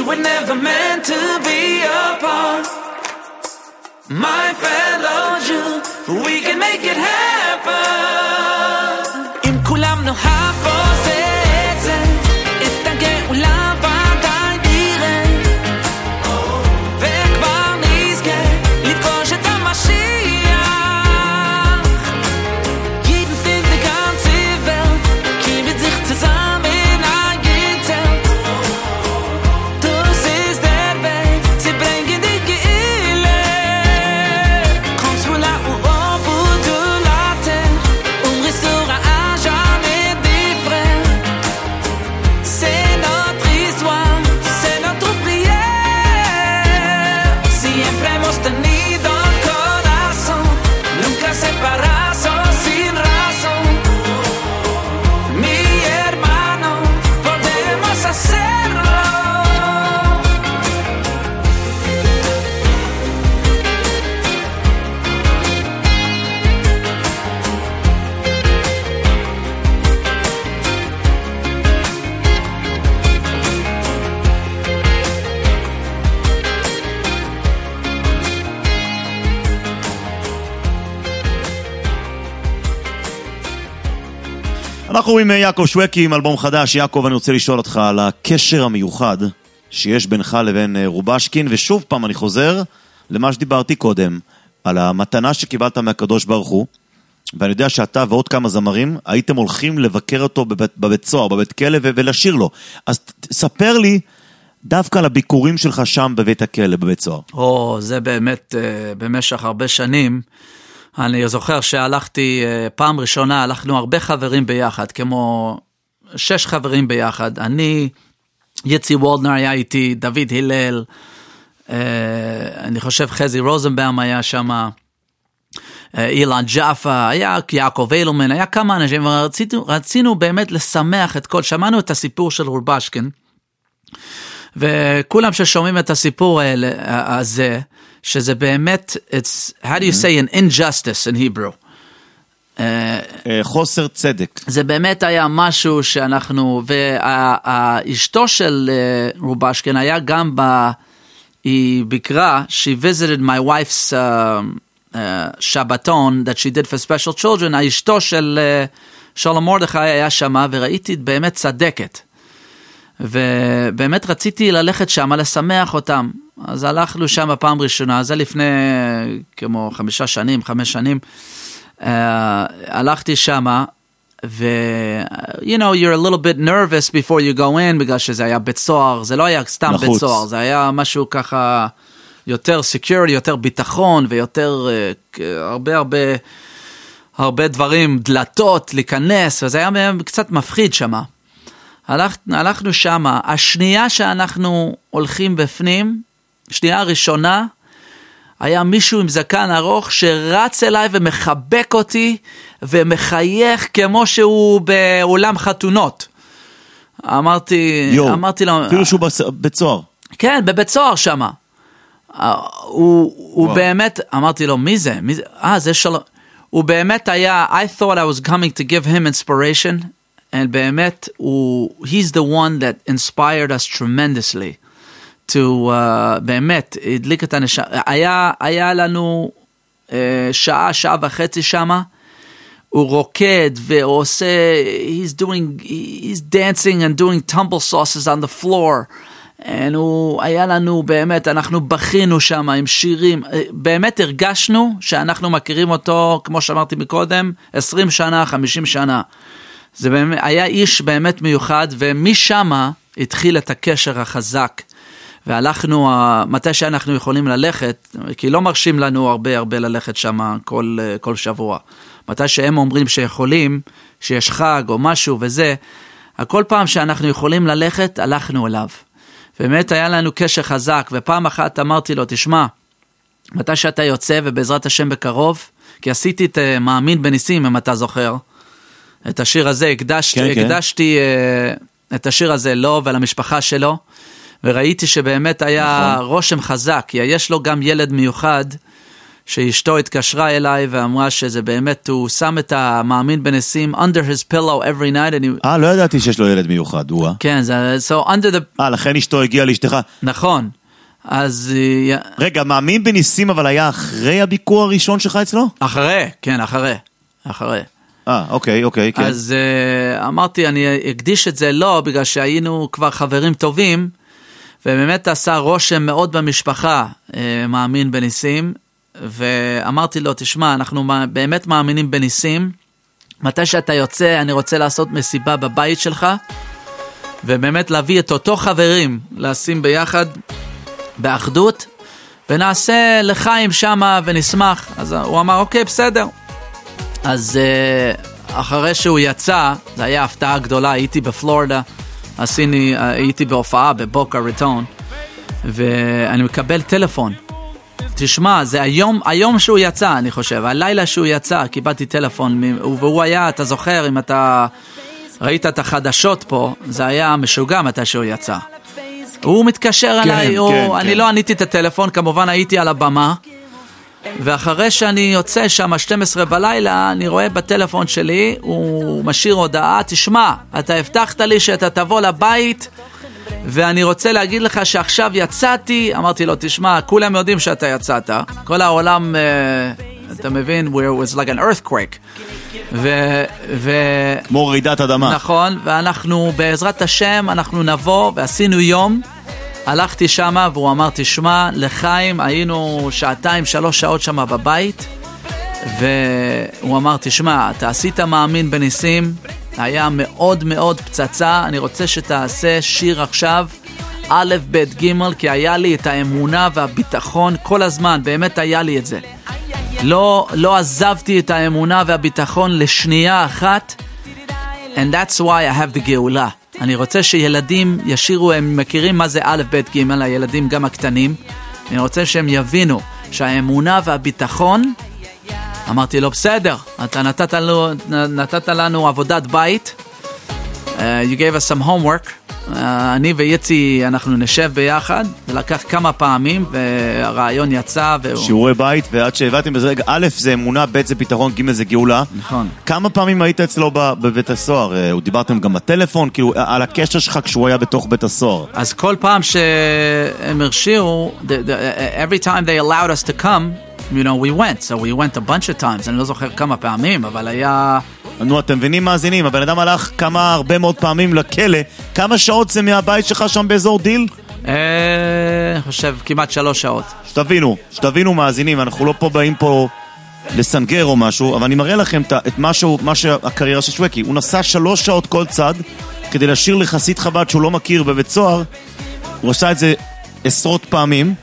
were never meant to be apart. My fellow Jew, we can make it happen. אם כולם נאהב עושה את זה, את הגאולה ודאי נראה, וכבר נזכה לפגוש את המשיח. Jeden find die ganze Welt, kommt sich zusammen eingeteilt. Das ist der Weg, sie bringen die Geile. Kommst wohl auch auf und du latte, restaura a jamais différent. C'est notre histoire, c'est notre prière. Siempre hemos tenido corazón, nunca separados sin razón. Mi hermano, podemos hacerlo. אנחנו עם יעקב שווקי עם אלבום חדש. יעקב, אני רוצה לשאול אותך על הקשר המיוחד שיש בינך לבין רובשקין, ושוב פעם אני חוזר למה שדיברתי קודם, על המתנה שקיבלת מהקדוש ברוך הוא, ואני יודע שאתה ועוד כמה זמרים הייתם הולכים לבקר אותו בבית סוהר, בבית כלא, ולשיר לו. אז ספר לי דווקא על הביקורים שלך שם בבית הכלא, בבית סוהר. זה באמת במשך הרבה שנים. אני זוכר שהלכתי, פעם ראשונה הלכנו הרבה חברים ביחד, כמו 6 חברים ביחד. אני, יצי וולדנר היה איתי, דוד הלל, אני חושב חזי רוזנבאום היה שם, אילן ג'אפה, היה יעקב אילמן, היה כמה אנשים, רצינו באמת לשמח את כל, שמענו את הסיפור של רובשקין, וכולם ששומעים את הסיפור הזה, שזה באמת, it's, how do you say an injustice in Hebrew? חוסר צדק. זה באמת היה משהו שאנחנו, והאשתו של רובשקין היה גם היא ביקרה, she visited my wife's שבתון that she did for special children, האשתו של שלום מרדכי היה שמה, וראיתי באמת צדקת. ובאמת רציתי ללכת שם, לשמח אותם. אז הלכנו שם פעם ראשונה, זה לפני כמו 5 שנים, הלכתי שם, ו you know, you're a little bit nervous before you go in, בגלל שזה היה בית סוהר, זה לא היה סתם בית סוהר, זה היה משהו ככה, יותר security, יותר ביטחון, ויותר הרבה דברים, דלתות, להיכנס, וזה היה קצת מפחיד שם. הלכנו שם, השנייה שאנחנו הולכים בפנים, שנייה הראשונה, היה מישהו עם זקן ארוך שרץ אליי ומחבק אותי ומחייך כמו שהוא בעולם חתונות. אמרתי לו, אפילו שהוא בבית סוהר. כן, בבית סוהר שם. הוא באמת, אמרתי לו, מי זה? זה שלום. הוא באמת היה, I thought I was coming to give him inspiration, and באמת, he's the one that inspired us tremendously. to באמת הדליק את הנשמה. היה לנו שעה וחצי שמה, הוא רוקד ועושה, he's dancing and doing tumble sauces on the floor, היה לנו באמת, אנחנו בכינו שם עם שירים, באמת הרגשנו שאנחנו מכירים אותו, כמו שאמרתי מקודם, 20 שנה, 50 שנה. זה באמת, היה איש באמת מיוחד, ומשם התחיל את הקשר החזק. והלכנו, מתי שאנחנו יכולים ללכת, כי לא מרשים לנו הרבה ללכת שם כל שבוע. מתי שהם אומרים שיכולים, שיש חג או משהו וזה, כל פעם שאנחנו יכולים ללכת, הלכנו אליו. באמת היה לנו קשר חזק, ופעם אחת אמרתי לו, תשמע, מתי שאתה יוצא, ובעזרת השם בקרוב, כי עשיתי את מאמין בניסים, אם אתה זוכר, את השיר הזה, הקדשתי את השיר הזה לו ולמשפחה שלו, וראיתי שבאמת היה רושם חזק, כי יש לו גם ילד מיוחד, שאשתו התקשרה אליי ואמרה שזה באמת, הוא שם את המאמין בניסים under his pillow every night. לא ידעתי שיש לו ילד מיוחד, הוא. כן, so under the... לכן אשתו הגיעה לאשתך. נכון. אז... רגע, מאמין בניסים אבל היה אחרי הביקור הראשון שלך אצלו? אחרי, כן, אחרי. אוקיי, כן. אז אמרתי, אני אקדיש את זה לא, בגלל שהיינו כבר חברים טובים, ובאמת עשה רושם מאוד במשפחה, מאמין בניסים, ואמרתי לו, תשמע, אנחנו באמת מאמינים בניסים, מתי שאתה יוצא, אני רוצה לעשות מסיבה בבית שלך, ובאמת להביא את אותו חברים, לשים ביחד, באחדות, ונעשה לחיים שמה ונשמח. אז הוא אמר, אוקיי, בסדר. אז אחרי שהוא יצא, זה היה הפתעה גדולה, הייתי בפלורידה, הייתי בהופעה בבוקה רטון, ואני מקבל טלפון. תשמע, זה היום שהוא יצא, אני חושב, הלילה שהוא יצא, קיבלתי טלפון, והוא היה, אתה זוכר, אם אתה ראית את החדשות פה, זה היה משוגע מתי שהוא יצא. הוא מתקשר אליי, אני לא עניתי את הטלפון, כמובן הייתי על הבמה, ואחרי שאני יוצא שם 12 בלילה, אני רואה בטלפון שלי, הוא משאיר הודעה, תשמע, אתה הבטחת לי שאתה תבוא לבית, ואני רוצה להגיד לך שעכשיו יצאתי. אמרתי לו, תשמע, כולם יודעים שאתה יצאת, כל העולם, אתה מבין, it was like an earthquake, כמו רעידת אדמה. נכון, ואנחנו בעזרת השם, אנחנו נבוא, ועשינו יום, הלכתי שמה, והוא אמר, תשמע, לחיים, היינו 2-3 שעות שמה בבית, והוא אמר, תשמע, אתה עשית מאמין בניסים, היה מאוד מאוד פצצה, אני רוצה שתעשה שיר עכשיו, א' ב' ג', כי היה לי את האמונה והביטחון כל הזמן, באמת היה לי את זה. לא עזבתי את האמונה והביטחון לשנייה אחת, and that's why I have the גאולה. אני רוצה שילדים ישירו, הם מכירים מה זה א' ב' ג', הילדים גם הקטנים, אני רוצה שהם יבינו שהאמונה והביטחון, אמרתי לו, בסדר, אתה נתת לנו עבודת בית, you gave us some homework, אני ויצי, אנחנו נשב ביחד, ולקח כמה פעמים, והרעיון יצא, שיעורי בית, ועד שהבאתם בזה רגע, א' זה אמונה, ב' זה ביטחון, ג' זה גאולה. נכון. כמה פעמים היית אצלו בבית הסוהר? דיברתם גם בטלפון, כאילו, על הקשר שלך כשהוא היה בתוך בית הסוהר. אז כל פעם שהם הרשיעו, every time they allowed us to come, you know, we went. So we went a bunch of times. אני לא זוכר כמה פעמים, אבל היה... נו, אתם מבינים מאזינים, הבן אדם הלך הרבה מאוד פעמים לכלא. כמה שעות זה מהבית שלך שם באזור דיל? אני חושב כמעט 3 שעות. שתבינו מאזינים, אנחנו לא פה באים פה לסנגר או משהו, אבל אני מראה לכם את משהו, הקריירה של שווקי. הוא נסע 3 שעות כל צד, כדי לשיר לחסיד חב"ד שהוא לא מכיר בבית סוהר. הוא עשה את זה עשרות פעמים,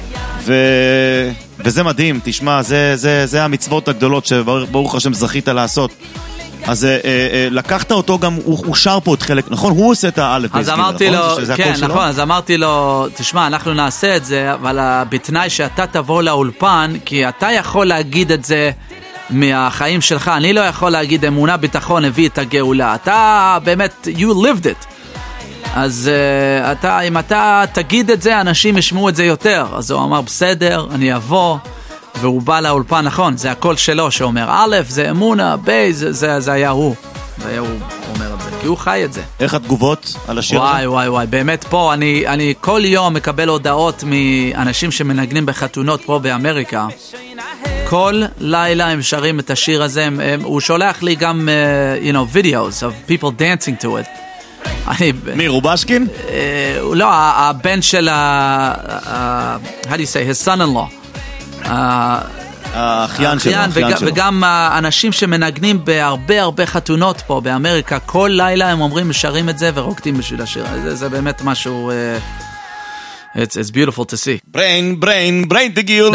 וזה מדהים, תשמע, זה המצוות הגדולות שברוך השם זכית לעשות. אז לקחת אותו גם, הוא שר פה את חלק, נכון? הוא עושה את האלף אז אמרתי לו, כן, נכון, אז אמרתי לו, תשמע, אנחנו נעשה את זה, אבל בתנאי שאתה תבוא לאולפן, כי אתה יכול להגיד את זה מהחיים שלך, אני לא יכול להגיד אמונה ביטחון הביא את הגאולה, אתה באמת, you lived it. אז אם אתה תגיד את זה, אנשים ישמעו את זה יותר. אז הוא אמר, בסדר, אני אבוא, והוא בא לאולפן, נכון, זה הכל שלו, שאומר, א', זה אמונה, ב', זה היה הוא. זה היה הוא אומר את זה, כי הוא חי את זה. איך התגובות על השיר הזה? וואי, באמת פה, אני כל יום מקבל הודעות מאנשים שמנגנים בחתונות פה באמריקה. כל לילה הם שרים את השיר הזה, הוא שולח לי גם, videos of people dancing to it. מי, רובשקין? לא, הבן של how do you say, his son-in-law. האחיין שלו. וגם אנשים שמנגנים בהרבה חתונות פה באמריקה, כל לילה הם אומרים, שרים את זה ורוקדים בשביל השיר. זה באמת משהו... It's beautiful to see. brain to give.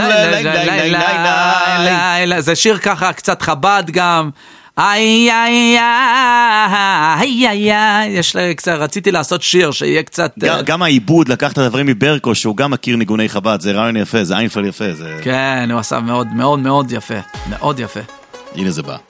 זה שיר ככה קצת חב"ד גם. רציתי לעשות שיר שיהיה קצת... גם העיבוד, לקח את הדברים מברקו, שהוא גם מכיר ניגוני חב"ד, זה רעיון יפה, זה איינפל יפה. כן, הוא עשה מאוד מאוד מאוד יפה, מאוד יפה. הנה זה בא.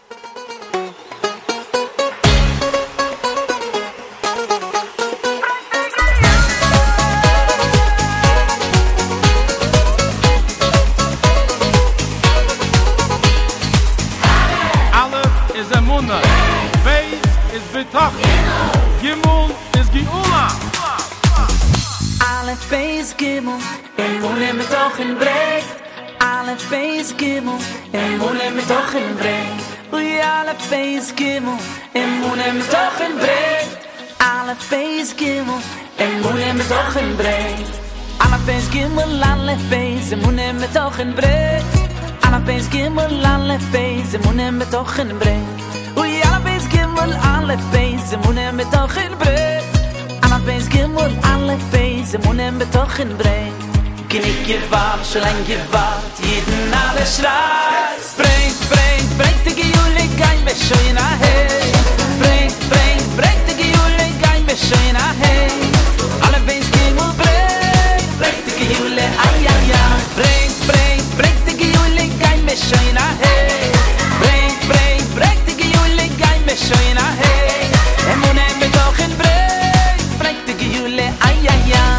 Aleph Beis Gimel Emune mitochen breit Aleph Beis Gimel Emune mitochen breit Ui Aleph Beis Gimel Emune mitochen breit Aleph Beis Gimel Emune mitochen breit Aleph Beis Gimel Aleph Beis Emune mitochen breit Aleph Beis Gimel Aleph Beis Emune mitochen breit Ui Aleph Beis Gimel Aleph Beis Emune mitochen breit Aleph Beis Gimel Aleph Beis Emune mitochen breit Genick gewahrt, schon lang gewahrt Jeden alle schreit Bringt, bringt, bringt die Gejule Gein mich schon in a Hey Bringt, bringt, bringt die Gejule Gein mich schon in a Hey Aleph Beis Gimel bringt Bringt die Gejule, ay, ay, ay Bringt, bringt, bringt die Gejule Gein mich schon in a Hey Bringt, bringt, bringt die Gejule Gein mich schon in a Hey Emune mitochen breit Bringt die Gejule, ay, ay, ay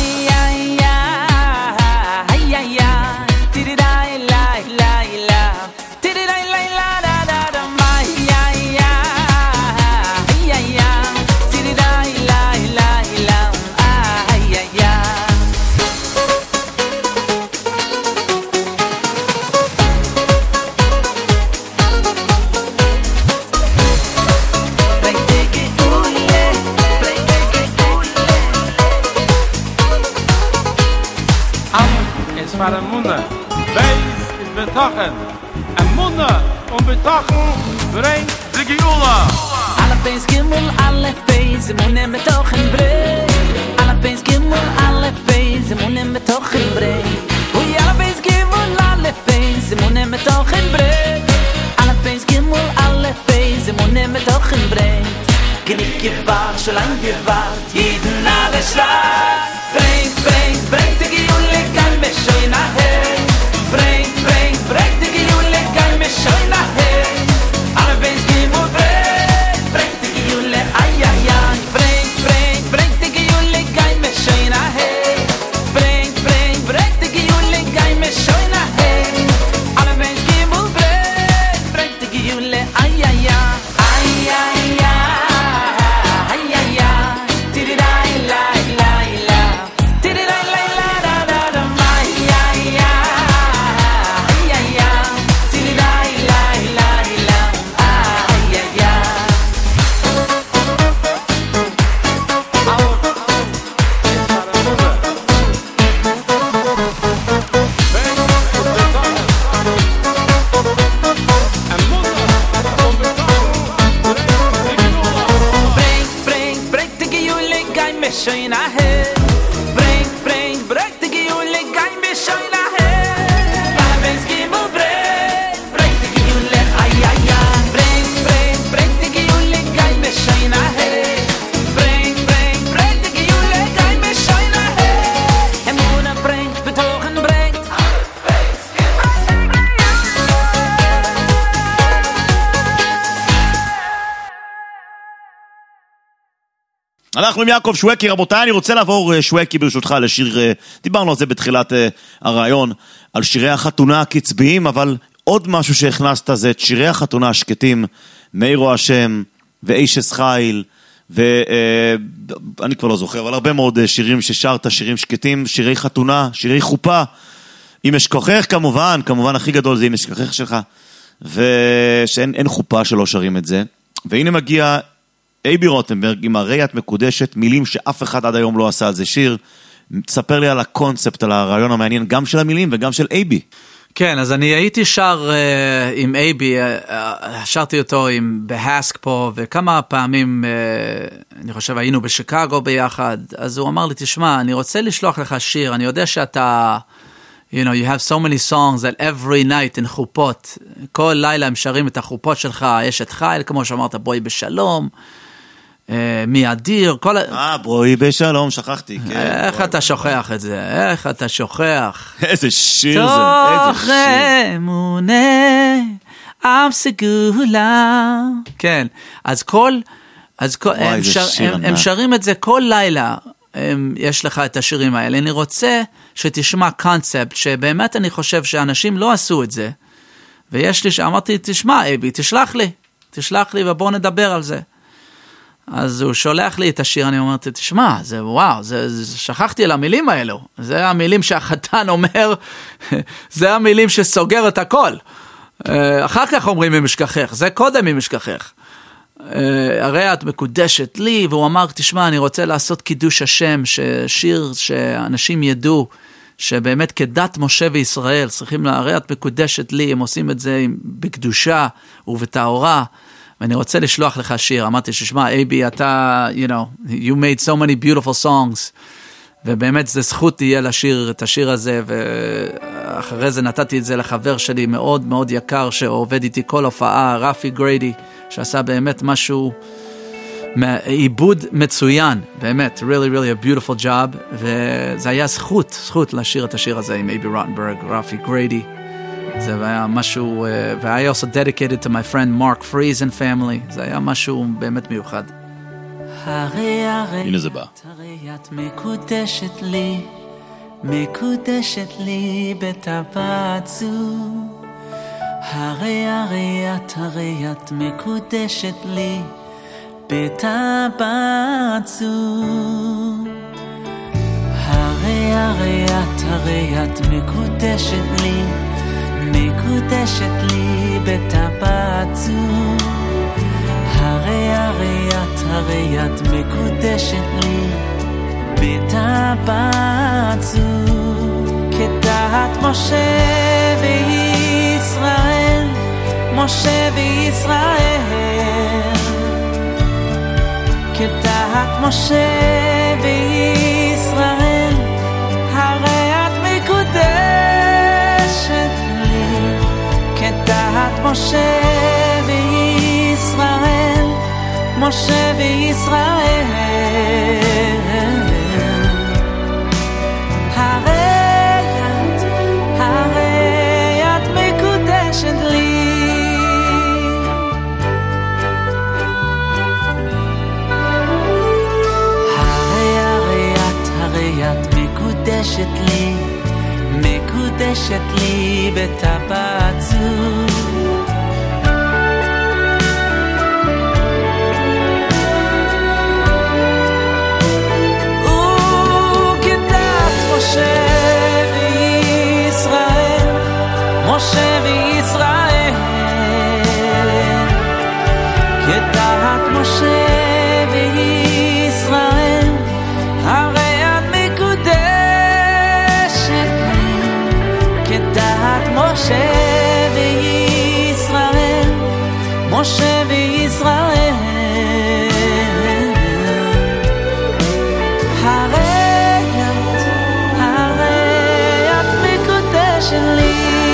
Für Emune, Beis ist betochen. Emune und betochen bringt die Geula. Aleph Beis Gimel, Aleph Beis, Emune betochen bringt. Aleph Beis Gimel, Aleph Beis, Emune betochen bringt. Ui Aleph Beis Gimel, Aleph Beis, Emune betochen bringt. Aleph Beis Gimel, Aleph Beis, Emune betochen bringt. Genick gewahrt, schon lang gewahrt, jeden alle schreit. Bringt, bringt, bringt die Geule, kann mich schon in a Hey. Bringt, bringt, bringt die Geule, kann mich schon in a Hey. Aleph Beis Gimel bringt, bringt die Geule, ay, ay, ay. Bringt, bringt, bringt die Geule, kann mich schon in a Hey. Bringt, bringt, bringt die Geule, kann mich schon in a Hey. Aleph Beis Gimel bringt, bringt die Geule, ay, ay, ay. Ay, ay, ay. Ay, ay, ay. Tididai, lai, lai, la. Tididai, lai, la, da, da, da, ay, ay, ay. Ay, ay, ay. Tididai, lai, lai, la. Ay, ay, ay. Bring, bring, die Geule, gein mich schon in a Hey. Bring, bring, bring, die Geule, gein mich schon in a Hey. Aleph Beis Gimel, bring, die Geule, ay, ay, ay. Bring, bring, bring, die Geule, gein mich schon in a Hey. Bring, bring, bring, die Geule, gein mich schon in a Hey. Emune bringt, betochen bringt. אנחנו עם יעקב שווקי, רבותיי, אני רוצה לעבור שווקי ברשותך לשיר, דיברנו על זה בתחילת הרעיון, על שירי החתונה הקצביים, אבל עוד משהו שהכנסת זה את שירי החתונה השקטים, מאירו השם ואישס חיל, ואני כבר לא זוכר, אבל הרבה מאוד שירים ששרת, שירים שקטים, שירי חתונה, שירי חופה, אם אשכוחך כמובן, כמובן הכי גדול זה אם אשכוחך שלך, ושאין חופה שלא שרים את זה, והנה מגיע אייבי רוטנברג עם הריית מקודשת, מילים שאף אחד עד היום לא עשה על זה שיר. תספר לי על הקונספט, על הרעיון המעניין, גם של המילים וגם של אייבי. כן, אז אני הייתי שר עם אייבי, שרתי אותו בהאסק פה, וכמה פעמים, אני חושב, היינו בשיקגו ביחד, אז הוא אמר לי, תשמע, אני רוצה לשלוח לך שיר, אני יודע שאתה, you know, you have so many songs that every night in חופות, כל לילה הם שרים את החופות שלך, יש את חיל, כמו שאמרת, בואי בשלום, מי אדיר, כל... בואי בשלום, שכחתי. איך אתה שוכח את זה? איך אתה שוכח? איזה שיר זה, תוך אמונה, עם סגולה. כן, אז הם שרים את זה כל לילה, יש לך את השירים האלה. אני רוצה שתשמע קונספט, שבאמת אני חושב שאנשים לא עשו את זה, ויש לי, אמרתי, תשמע, אייבי, תשלח לי ובואו נדבר על זה. אז הוא שולח לי את השיר, אני אומרת, תשמע, זה וואו, שכחתי על המילים האלו, זה המילים שהחתן אומר, זה המילים שסוגר את הכל. אחר כך אומרים ממשכחך, זה קודם ממשכחך. הרי את מקודשת לי, והוא אמר, תשמע, אני רוצה לעשות קידוש השם, ששיר שאנשים ידעו, שבאמת כדת משה וישראל, צריכים הרי את מקודשת לי, הם עושים את זה בקדושה ובטהרה, ואני רוצה לשלוח לך שיר, אמרתי ששמע, אייבי, אתה, you made so many beautiful songs, ובאמת זה זכות תהיה לשיר את השיר הזה, ואחרי זה נתתי את זה לחבר שלי מאוד מאוד יקר, שעובד איתי כל הופעה, רפי גריידי, שעשה באמת משהו, עיבוד מצוין, באמת, really a beautiful job, וזה היה זכות לשיר את השיר הזה עם אייבי רוטנברג, רפי גריידי, זה היה משהו, ו-I also dedicated to my friend Mark Fries and family, זה היה משהו באמת מיוחד. הנה זה בא. הרי את מקודשת לי בטבעת זו, הרי את מקודשת לי בטבעת זו, הרי את מקודשת לי בטבעת זו, הרי את מקודשת לי בטבעת זו, כדעת משה וישראל, כדעת משה וישראל, הרי את מקודשת לי, כדעת משה וישראל, משה וישראל, הרי את מקודשת לי, הרי את מקודשת לי בטבעת זו, משה וישראל, כדעת משה וישראל, הרי את מקודשת לי, כדעת משה וישראל, משה וישראל, הרי את מקודשת לי.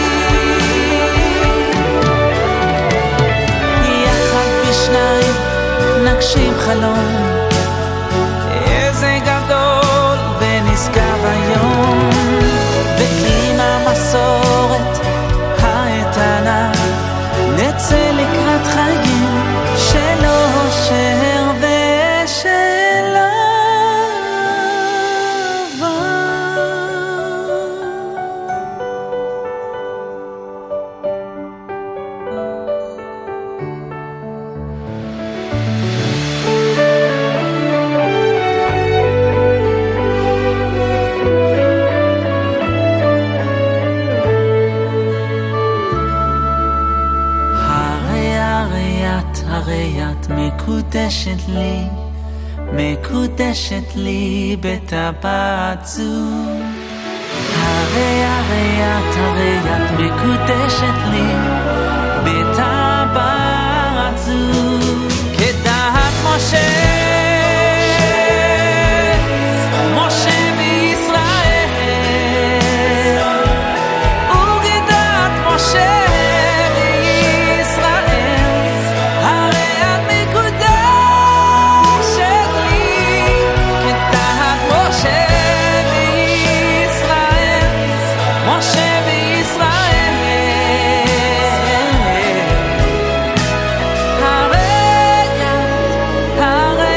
נגשים חלום, איזה גדול ונשגב היום, ועם המסורת האיתנה נצא לקראת חיים של אושר ושל אהבה. מקודשת לי בטבעת זו, הרי את מקודשת לי בטבעת זו, כדעת משה וישראל, וכדעת משה הרי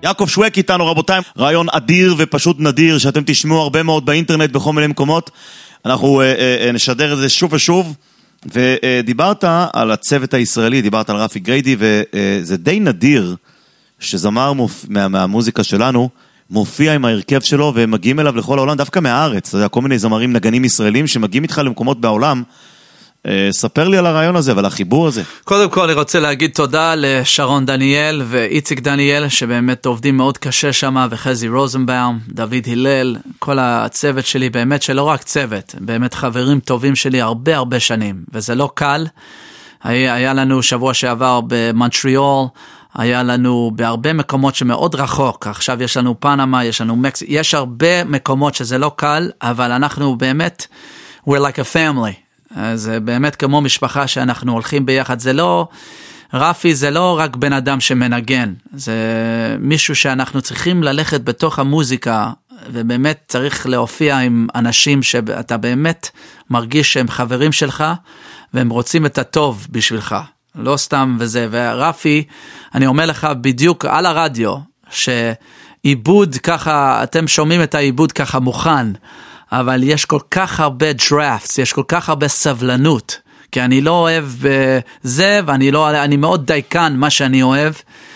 יעקב שווק איתנו, רבותיי, רעיון אדיר ופשוט נדיר שאתם תשמעו הרבה מאוד באינטרנט בכל מיני מקומות. אנחנו נשדר את זה שוב ושוב, ודיברת על הצוות הישראלי, דיברת על רפי גריידי, וזה די נדיר שזמר מהמוזיקה שלנו מופיע עם ההרכב שלו ומגיעים אליו לכל העולם, דווקא מהארץ. אתה יודע, כל מיני זמרים נגנים ישראלים שמגיעים איתך למקומות בעולם. ספר לי על הרעיון הזה ועל החיבור הזה. קודם כל אני רוצה להגיד תודה לשרון דניאל ואיציק דניאל שבאמת עובדים מאוד קשה שם, וחזי רוזנבאום, דוד הלל, כל הצוות שלי, באמת שלא רק צוות, באמת חברים טובים שלי הרבה שנים, וזה לא קל. היה לנו שבוע שעבר במונטריאול, היה לנו בהרבה מקומות שמאוד רחוק, עכשיו יש לנו פנמה, יש לנו מקסיקו, יש הרבה מקומות שזה לא קל, אבל אנחנו באמת, we're like a family. זה באמת כמו משפחה שאנחנו הולכים ביחד. זה לא, רפי זה לא רק בן אדם שמנגן, זה מישהו שאנחנו צריכים ללכת בתוך המוזיקה, ובאמת צריך להופיע עם אנשים שאתה באמת מרגיש שהם חברים שלך, והם רוצים את הטוב בשבילך, לא סתם וזה. ורפי, אני אומר לך בדיוק על הרדיו, שעיבוד ככה, אתם שומעים את העיבוד ככה מוכן, אבל יש כל כך הרבה דראפטס, יש כל כך הרבה סבלנות, כי אני לא אוהב זה, ואני מאוד דייקן מה שאני אוהב,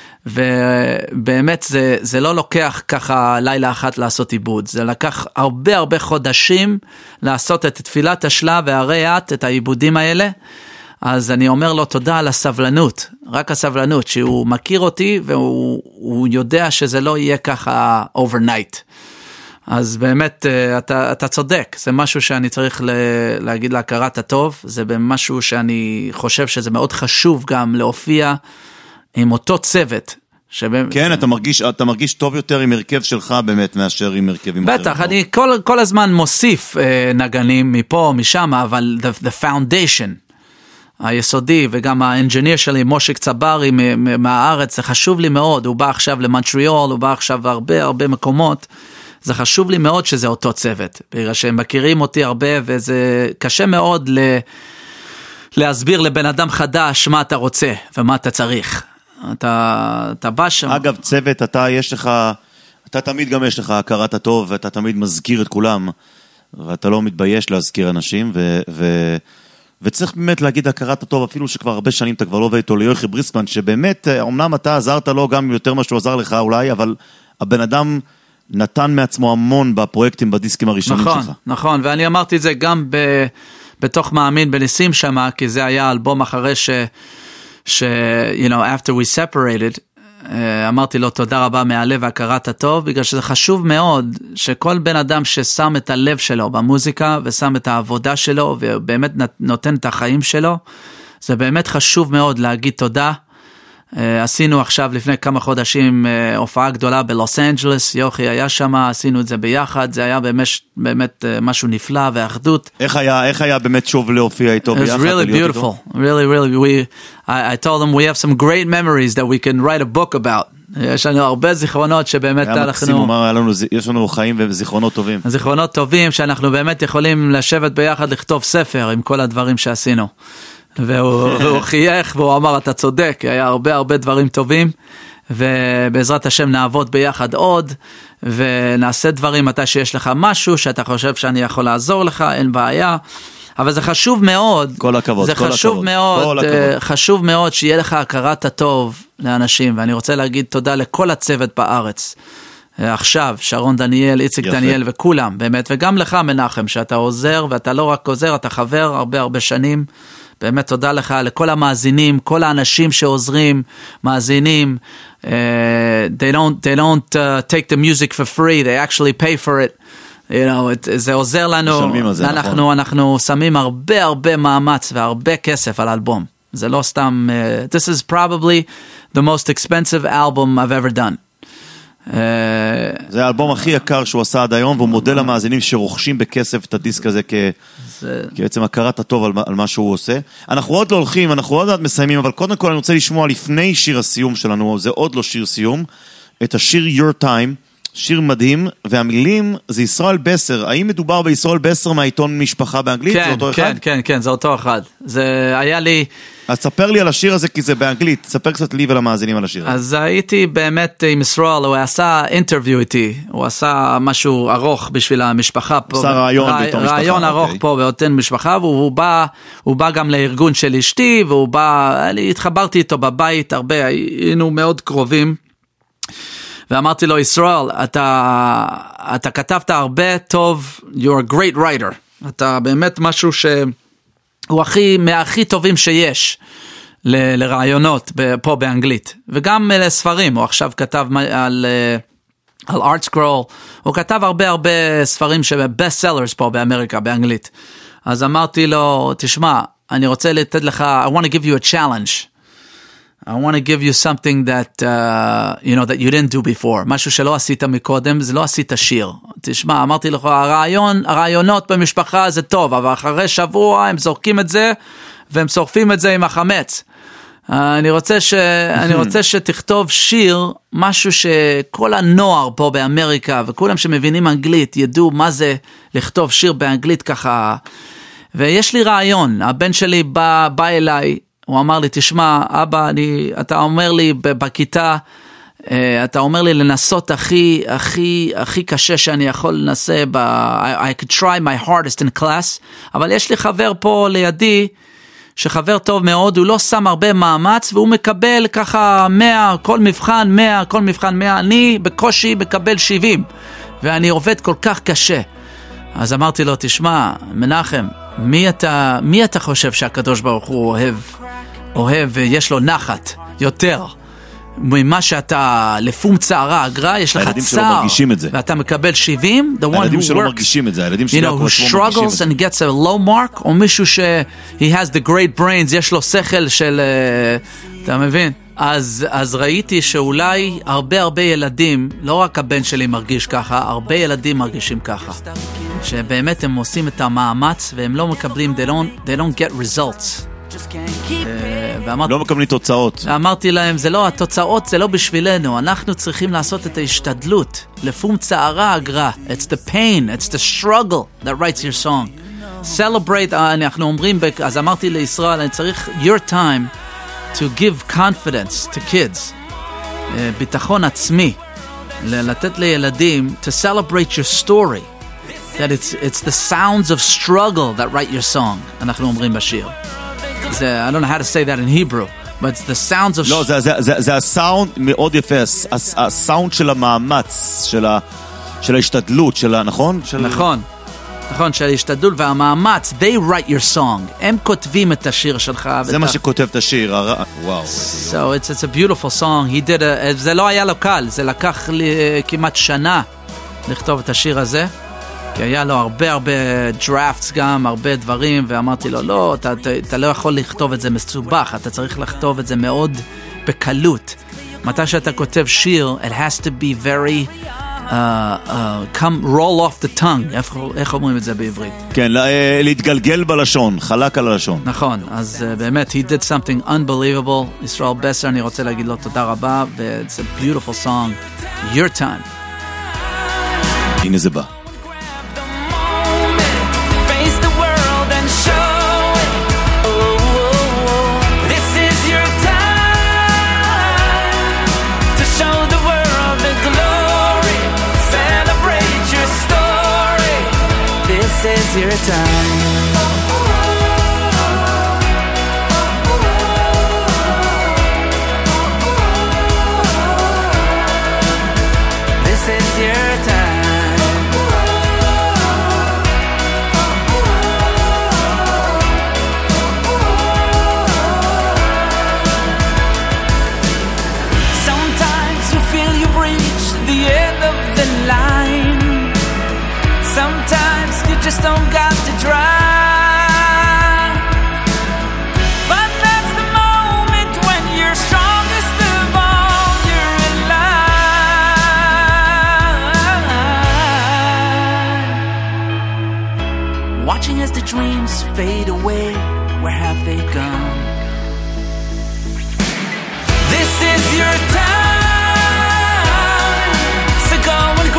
ובאמת זה לא לוקח ככה לילה אחת לעשות עיבוד, זה לקח הרבה חודשים לעשות את תפילת השלה והריאת, את העיבודים האלה. אז אני אומר לו תודה על הסבלנות, רק הסבלנות, שהוא מכיר אותי, והוא יודע שזה לא יהיה ככה overnight. אז באמת אתה צודק, זה משהו שאני צריך להגיד להכרת הטוב, זה משהו שאני חושב שזה מאוד חשוב גם להופיע עם אותו צוות. כן, אתה מרגיש טוב יותר עם הרכב שלך באמת מאשר עם הרכבים אחרים. בטח, אני כל הזמן מוסיף נגנים מפה, משם, אבל the foundation, היסודי, וגם האנג'יניר שלי, מושיק צברי מהארץ, זה חשוב לי מאוד, הוא בא עכשיו למונטריאול, הוא בא עכשיו הרבה מקומות, זה חשוב לי מאוד שזה אותו צוות, בגלל שהם מכירים אותי הרבה, וזה קשה מאוד להסביר לבן אדם חדש מה אתה רוצה ומה אתה צריך. אתה בא שם. אגב, צוות, אתה תמיד גם יש לך הכרת הטוב, ואתה תמיד מזכיר את כולם, ואתה לא מתבייש להזכיר אנשים, וצריך באמת להגיד הכרת הטוב, אפילו שכבר הרבה שנים אתה כבר לא עובד איתו, ליוכי בריסקמן, שבאמת, אמנם אתה עזרת לו גם יותר מה שהוא עזר לך אולי, אבל הבן אדם נתן מעצמו המון בפרויקטים, בדיסקים הראשונים שלך. נכון, ואני אמרתי את זה גם בתוך מאמין בניסים שמה, כי זה היה אלבום אחרי you know, after we separated, אמרתי לו תודה רבה מהלב והכרת הטוב, בגלל שזה חשוב מאוד שכל בן אדם ששם את הלב שלו במוזיקה, ושם את העבודה שלו, ובאמת נותן את החיים שלו, זה באמת חשוב מאוד להגיד תודה. עשינו עכשיו לפני כמה חודשים הופעה גדולה בלוס אנג'לס, יוכי היה שם, עשינו את זה ביחד, זה היה באמת משהו נפלא ואחדות. איך היה באמת שוב להופיע איתו ביחד? It was really beautiful, really. I told them we have some great memories that we can write a book about. יש לנו הרבה זיכרונות שבאמת יש לנו חיים וזיכרונות טובים. זיכרונות טובים שאנחנו באמת יכולים לשבת ביחד לכתוב ספר עם כל הדברים שעשינו. והוא חייך והוא אמר אתה צודק, היה הרבה דברים טובים, ובעזרת השם נעבוד ביחד עוד, ונעשה דברים מתי שיש לך משהו שאתה חושב שאני יכול לעזור לך, אין בעיה. אבל זה חשוב מאוד, כל הכבוד, זה חשוב מאוד, חשוב מאוד שיהיה לך הכרת הטוב לאנשים, ואני רוצה להגיד תודה לכל הצוות בארץ, עכשיו, שרון דניאל, איציק דניאל וכולם, באמת, וגם לך מנחם, שאתה עוזר, ואתה לא רק עוזר, אתה חבר הרבה שנים, באמת תודה לך לכל המאזינים, כל האנשים שעוזרים, מאזינים, they don't take the music for free, they actually pay for it, you know, זה עוזר לנו, אנחנו שמים הרבה מאמץ והרבה כסף על אלבום, זה לא סתם, this is probably the most expensive album I've ever done. זה האלבום הכי יקר שהוא עשה עד היום, והוא מודל המאזינים שרוכשים בכסף את הדיסק הזה בעצם הכרת הטוב על מה שהוא עושה. אנחנו עוד לא הולכים, אנחנו עוד מעט מסיימים, אבל קודם כל אני רוצה לשמוע לפני שיר הסיום שלנו, זה עוד לא שיר סיום, את השיר Your Time, שיר מדהים, והמילים זה ישראל בסר. האם מדובר בישראל בסר מהעיתון משפחה באנגלית? כן, זה אותו כן, אחד? כן, כן, זה אותו אחד. זה היה לי... אז ספר לי על השיר הזה, כי זה באנגלית. ספר קצת לי ולמאזינים על השיר הזה. אז הייתי באמת עם ישראל, הוא עשה אינטרוויו איתי, הוא עשה משהו ארוך בשביל המשפחה פה. עשה רעיון בעיתון משפחה. רעיון ארוך פה בעיתון משפחה, והוא בא גם לארגון של אשתי, והוא בא, התחברתי איתו בבית הרבה, היינו מאוד קרובים. ואמרתי לו, ישראל, אתה כתבת הרבה טוב, you're a great writer. אתה באמת משהו שהוא מהכי טובים שיש לרעיונות פה באנגלית. וגם לספרים, הוא עכשיו כתב על Art Scroll, הוא כתב הרבה ספרים שבסט סלרס פה באמריקה, באנגלית. אז אמרתי לו, תשמע, אני רוצה לתת לך, I want to give you a challenge. I want to give you something that, that you didn't do before. משהו שלא עשית מקודם, זה לא עשית שיר. תשמע, אמרתי לך, הרעיונות במשפחה זה טוב, אבל אחרי שבוע הם זורקים את זה, והם שורפים את זה עם החמץ. אני רוצה שתכתוב שיר, משהו שכל הנוער פה באמריקה, וכולם שמבינים אנגלית, ידעו מה זה לכתוב שיר באנגלית ככה. ויש לי רעיון, הבן שלי בא אליי, הוא אמר לי, תשמע, אבא, אתה אומר לי בכיתה, אתה אומר לי לנסות הכי קשה שאני יכול לנסה, I could try my hardest in class, אבל יש לי חבר פה לידי, שחבר טוב מאוד, הוא לא שם הרבה מאמץ, והוא מקבל ככה 100, כל מבחן 100, אני בקושי מקבל 70, ואני עובד כל כך קשה. אז אמרתי לו, תשמע, מנחם, מי אתה חושב שהקדוש ברוך הוא אוהב ויש לו נחת יותר ממה שאתה לפום צערה אגרה, יש לך צער ואתה מקבל 70, הילדים שלא מרגישים את זה, הילדים who struggles and gets a low mark, או מישהו he has the great brains, יש לו שכל של, אתה מבין? אז ראיתי שאולי הרבה ילדים, לא רק הבן שלי מרגיש ככה, הרבה ילדים מרגישים ככה, שבאמת הם עושים את המאמץ והם לא מקבלים, they don't get results. לא מקבלים תוצאות. אמרתי להם, התוצאות זה לא בשבילנו, אנחנו צריכים לעשות את ההשתדלות, לפום צערה אגרה, it's the pain, it's the struggle that writes your song. Celebrate, אנחנו אומרים, אז אמרתי לישראל, אני צריך your time to give confidence to kids, ביטחון עצמי, לתת לילדים, to celebrate your story, that it's the sounds of struggle that write your song, אנחנו אומרים בשיר. I don't know how to say that in Hebrew, but it's the sounds of... לא, זה הסאונד מאוד יפה, הסאונד של המאמץ, של ההשתדלות, נכון? נכון, של ההשתדלות והמאמץ, they write your song, הם כותבים את השיר שלך. זה מה שכותב את השיר, וואו. So it's a beautiful song, זה לא היה לו קל, זה לקח לי כמעט שנה לכתוב את השיר הזה. כי היה לו הרבה דראפטס גם, הרבה דברים, ואמרתי לו, לא, אתה לא יכול לכתוב את זה מסובך, אתה צריך לכתוב את זה מאוד בקלות. מתי שאתה כותב שיר, it has to be very, roll off the tongue, איך אומרים את זה בעברית? כן, להתגלגל בלשון, חלק על הלשון. נכון, אז באמת, he did something unbelievable, ישראל בסר, אני רוצה להגיד לו תודה רבה, it's a beautiful song, your time. הנה זה בא. This is your time. This is your time. Sometimes you feel you've reached the end of the line. Sometimes you just don't got to try. But that's the moment when you're strongest of all, you're alive. Watching as the dreams fade away, where have they gone? This is your time, so go and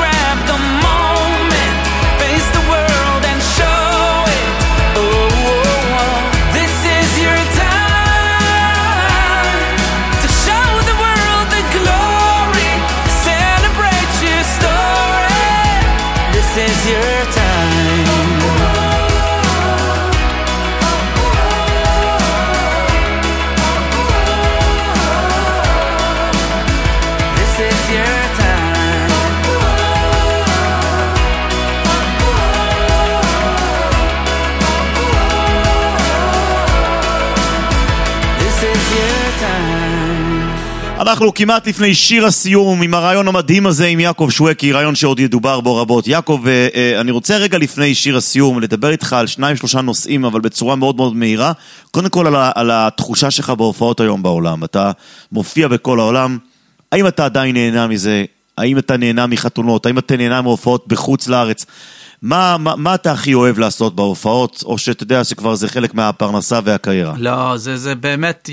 time. אנחנו כמעט לפני שיר הסיום עם הרעיון המדהים הזה עם יעקב שווקי, רעיון שעוד ידובר בו רבות. יעקב, אני רוצה רגע לפני שיר הסיום לדבר איתך על 2-3 נושאים, אבל בצורה מאוד מאוד מהירה. קודם כל על התחושה שלך בהופעות היום בעולם. אתה מופיע בכל העולם. האם אתה עדיין נהנה מזה? האם אתה נהנה מחתונות? האם אתה נהנה מהופעות בחוץ לארץ? מה אתה הכי אוהב לעשות בהופעות? או שאתה יודע שכבר זה חלק מהפרנסה והקריירה? לא, זה באמת,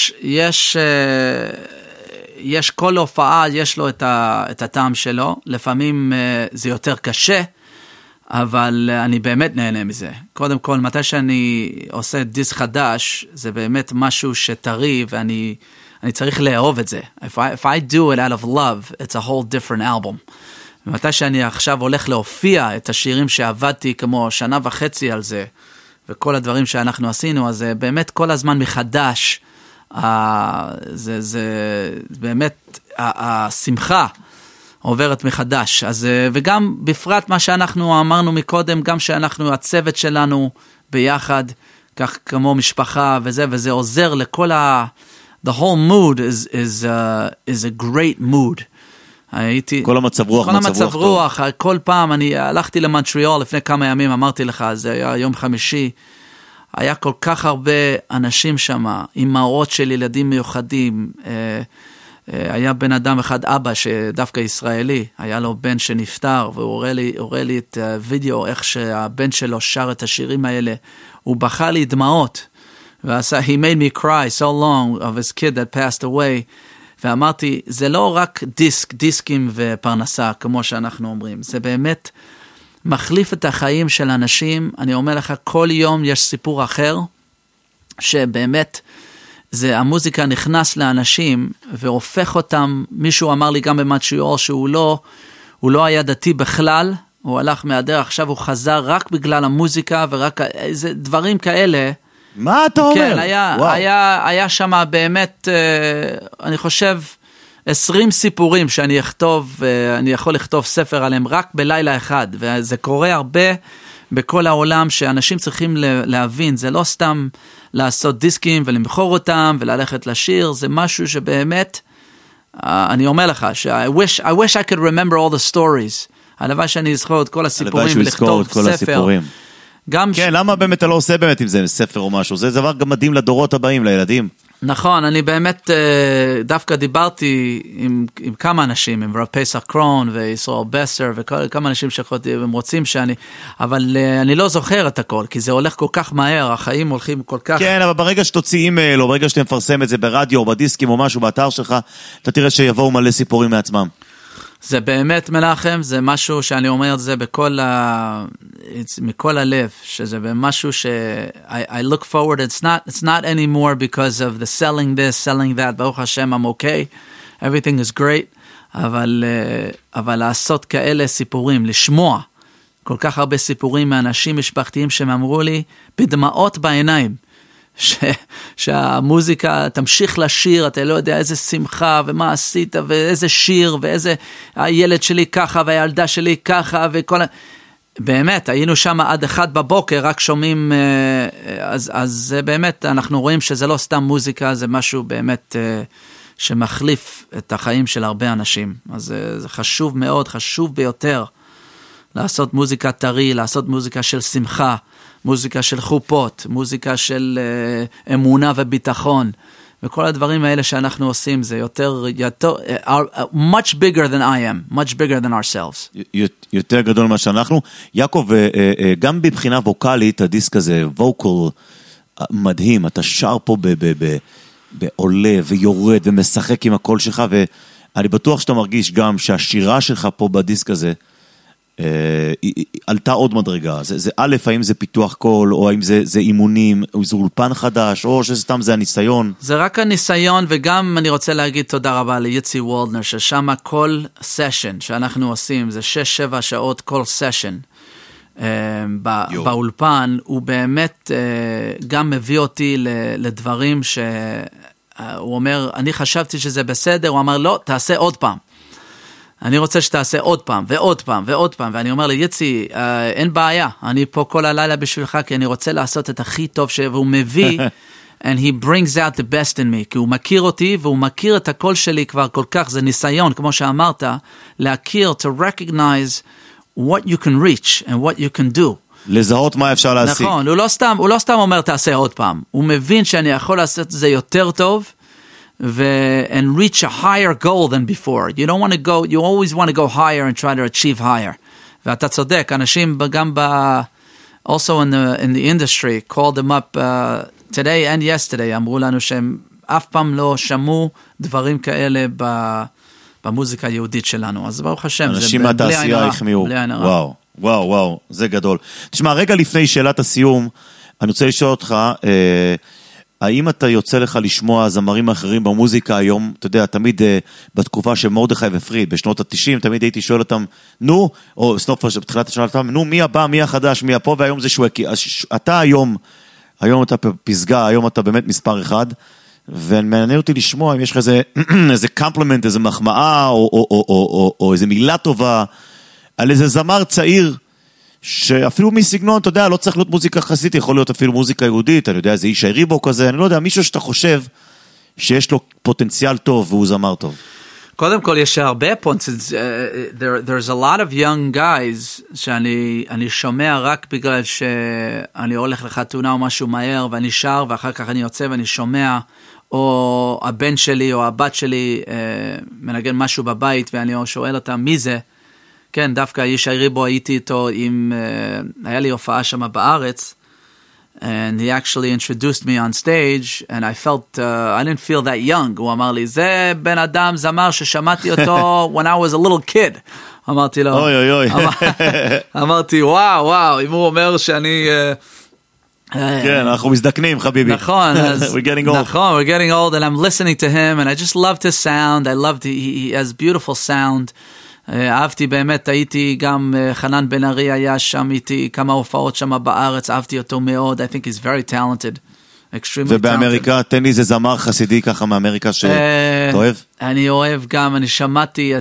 יש כל הופעה, יש לו את הטעם שלו. לפעמים זה יותר קשה, אבל אני באמת נהנה מזה. קודם כל, מתי שאני עושה דיסק חדש, זה באמת משהו שטרי, ואני צריך לאהוב את זה. If I do it out of love, it's a whole different album. ומתי שאני עכשיו הולך להופיע את השירים שעבדתי כמו 1.5 שנה על זה, וכל הדברים שאנחנו עשינו, אז באמת כל הזמן מחדש, זה באמת השמחה עוברת מחדש. אז, וגם בפרט מה שאנחנו אמרנו מקודם, גם שאנחנו, הצוות שלנו ביחד, כך כמו משפחה וזה עוזר לכל the whole mood is a great mood. כל המצב רוח, כל המצב רוח, כל פעם, אני הלכתי למונטריאול לפני כמה ימים, אמרתי לך, זה היה יום חמישי, היה כל כך הרבה אנשים שם, אמהות של ילדים מיוחדים, היה בן אדם אחד, אבא שדווקא ישראלי, היה לו בן שנפטר, והוא הורא לי את וידאו, איך שהבן שלו שר את השירים האלה, הוא בכה לי דמעות, ועשה, he made me cry so long of his kid that passed away, ואמרתי, זה לא רק דיסקים ופרנסה, כמו שאנחנו אומרים, זה באמת מחליף את החיים של אנשים. אני אומר לך, כל יום יש סיפור אחר, שבאמת, המוזיקה נכנס לאנשים, והופך אותם, מישהו אמר לי גם במונטריאול, שהוא לא היה דתי בכלל, הוא הלך מהדרך, עכשיו הוא חזר רק בגלל המוזיקה, ורק איזה דברים כאלה, מה אתה אומר? כן, היה שם באמת, אני חושב, 20 סיפורים שאני אכתוב, אני יכול לכתוב ספר עליהם רק בלילה אחד, וזה קורה הרבה בכל העולם, שאנשים צריכים להבין, זה לא סתם לעשות דיסקים ולמכור אותם וללכת לשיר, זה משהו שבאמת, אני אומר לך, I wish I could remember all the stories, הלוואי שאני אזכור את כל הסיפורים ולכתוב ספר. כן, למה באמת אתה לא עושה באמת עם זה ספר או משהו? זה דבר גם מדהים לדורות הבאים, לילדים. נכון, אני באמת דווקא דיברתי עם כמה אנשים, עם רב פסח קרון וישראל בסר וכמה אנשים שהם רוצים אבל אני לא זוכר את הכל, כי זה הולך כל כך מהר, החיים הולכים כל כך... כן, אבל ברגע שתוציא אימייל, או ברגע שאתה מפרסם את זה ברדיו או בדיסקים או משהו באתר שלך, אתה תראה שיבואו מלא סיפורים מעצמם. זה באמת מנחם, זה משהו שאני אומר את זה מכל הלב, שזה משהו I look forward, it's not anymore because of the selling this, selling that, ברוך השם, I'm okay, everything is great, אבל לעשות כאלה סיפורים, לשמוע כל כך הרבה סיפורים מאנשים משפחתיים שהם אמרו לי, בדמעות בעיניים, שהמוזיקה תמשיך לשיר, אתה לא יודע איזה שמחה ומה עשית ואיזה שיר ואיזה הילד שלי ככה והילדה שלי ככה וכל באמת היינו שם עד 1 בבוקר רק שומעים, אז באמת אנחנו רואים שזה לא סתם מוזיקה, זה משהו באמת שמחליף את החיים של הרבה אנשים. אז זה חשוב מאוד, חשוב ביותר לעשות מוזיקה טרי, לעשות מוזיקה של שמחה, מוזיקה של חופות, מוזיקה של אמונה וביטחון, וכל הדברים האלה שאנחנו עושים, זה יותר much bigger than I am, much bigger than ourselves. יותר גדול מה שאנחנו. יעקב, גם בבחינה ווקלית, הדיסק הזה, ווקל מדהים, אתה שר פה בעולה ויורד ומשחק עם הקול שלך, ואני בטוח שאתה מרגיש גם שהשירה שלך פה בדיסק הזה, עלתה עוד מדרגה. זה א', האם זה פיתוח קול, או האם זה אימונים, או זה אולפן חדש, או שסתם זה הניסיון? זה רק הניסיון, וגם אני רוצה להגיד תודה רבה ליצי וולדנר, ששם כל סשן שאנחנו עושים, זה 6-7 שעות כל סשן באולפן, הוא באמת גם מביא אותי לדברים שהוא אומר, אני חשבתי שזה בסדר, הוא אמר לא, תעשה עוד פעם. אני רוצה שתעשה עוד פעם, ועוד פעם, ועוד פעם, ואני אומר לי, יצי, אין בעיה, אני פה כל הלילה בשבילך, כי אני רוצה לעשות את הכי טוב, והוא מביא and he brings out the best in me, כי הוא מכיר אותי, והוא מכיר את הקול שלי כבר כל כך, זה ניסיון, כמו שאמרת, להכיר, to recognize what you can reach and what you can do. לזהות מה אפשר להשיג. נכון, הוא לא סתם אומר תעשה עוד פעם, הוא מבין שאני יכול לעשות את זה יותר טוב, and reach a higher goal than before. You don't want to go, you always want to go higher and try to achieve higher. ואתה צודק, אנשים גם also in the industry, called them up today and yesterday, אמרו לנו שהם אף פעם לא שמעו דברים כאלה במוזיקה היהודית שלנו. אז ברוך השם, אנשים מהתעשייה החמיאו. וואו, זה גדול. תשמע, רגע לפני שאלת הסיום, אני רוצה לשאול אותך, האם אתה יוצא לך לשמוע זמרים אחרים במוזיקה היום, אתה יודע, תמיד בתקופה של מרדכי ופריד, בשנות ה-90, תמיד הייתי שואל אותם, נו, או סנופר בתחילת השנה, נו, מי הבא, מי החדש, מי הפה, והיום זה שווקי. אתה היום אתה פסגה, היום אתה באמת מספר אחד, ומעניין אותי לשמוע אם יש לך איזה קומפלימנט, איזה מחמאה, או איזה מילה טובה, על איזה זמר צעיר, שאפילו מסגנון, אתה יודע, לא צריך להיות מוזיקה חסידית, יכול להיות אפילו מוזיקה יהודית, אני יודע, זה איש ריבו כזה, אני לא יודע, מישהו שאתה חושב שיש לו פוטנציאל טוב והוא זמר טוב. קודם כל, יש הרבה there's a lot of young guys שאני שומע רק בגלל שאני הולך לחתונה או משהו מהר, ואני שר, ואחר כך אני יוצא ואני שומע, או הבן שלי או הבת שלי מנגן משהו בבית, ואני שואל אותם מי זה, כן, דווקא ישי ריבו הייתי איתו היה לי הופעה שם בארץ, and he actually introduced me on stage, and I felt, I didn't feel that young. הוא אמר לי, זה בן אדם זמר ששמעתי אותו when I was a little kid. אמרתי לו, אוי. אמרתי, וואו, אם הוא אומר שאני... כן, אנחנו מזדקנים, חביבי. נכון, we're getting old. נכון, we're getting old, and I'm listening to him, and I just loved his sound. He has beautiful sound. אהבתי באמת, הייתי גם חנן בן ארי היה שם איתי כמה הופעות שם בארץ, אהבתי אותו מאוד. I think he's very talented, extremely talented. ובאמריקה, תן לי איזה זמר חסידי ככה מאמריקה שאתה אוהב? אני אוהב גם, אני שמעתי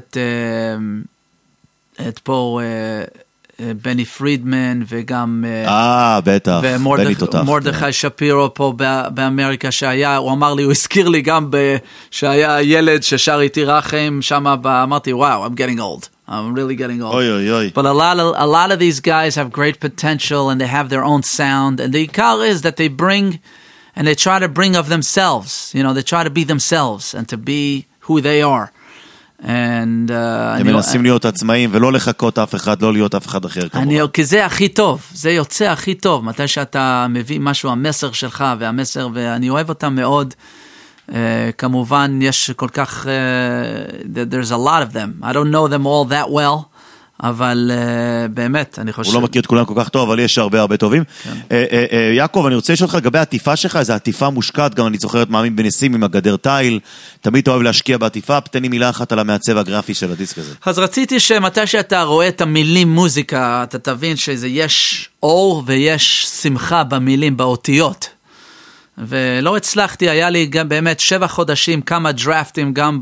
את פה בני פרידמן וגם בטח, בני תותח. ומורדכי שפירו פה באמריקה שהיה, הוא אמר לי, הוא הזכיר לי גם שהיה ילד ששר איתי רחם שם, אמרתי, wow, I'm getting old. I'm really getting old. Oy. But a lot of these guys have great potential and they have their own sound, and the ikar is that they bring and they try to bring of themselves, you know, they try to be themselves and to be who they are. הם מנסים להיות עצמאים ולא לחכות אף אחד, לא להיות אף אחד אחר כמובן. כי זה הכי טוב, זה יוצא הכי טוב, מתי שאתה מביא משהו, המסר שלך והמסר, ואני אוהב אותם מאוד, כמובן יש כל כך, there's a lot of them, I don't know them all that well, אבל באמת, אני חושב... הוא לא מכיר את כולם כל כך טוב, אבל יש הרבה טובים. יעקב, אני רוצה לשאול אותך לגבי העטיפה שלך, איזו עטיפה מושקעת, גם אני זוכרת מאמין בניסים עם הגדר טייל, תמיד אתה אוהב להשקיע בעטיפה, תן לי מילה אחת על המעצב הגרפי של הדיסק הזה. אז רציתי שמתי שאתה רואה את המילים מוזיקה, אתה תבין שיש אור ויש שמחה במילים, באותיות. ולא הצלחתי, היה לי גם באמת 7 חודשים, כמה דרפטים, גם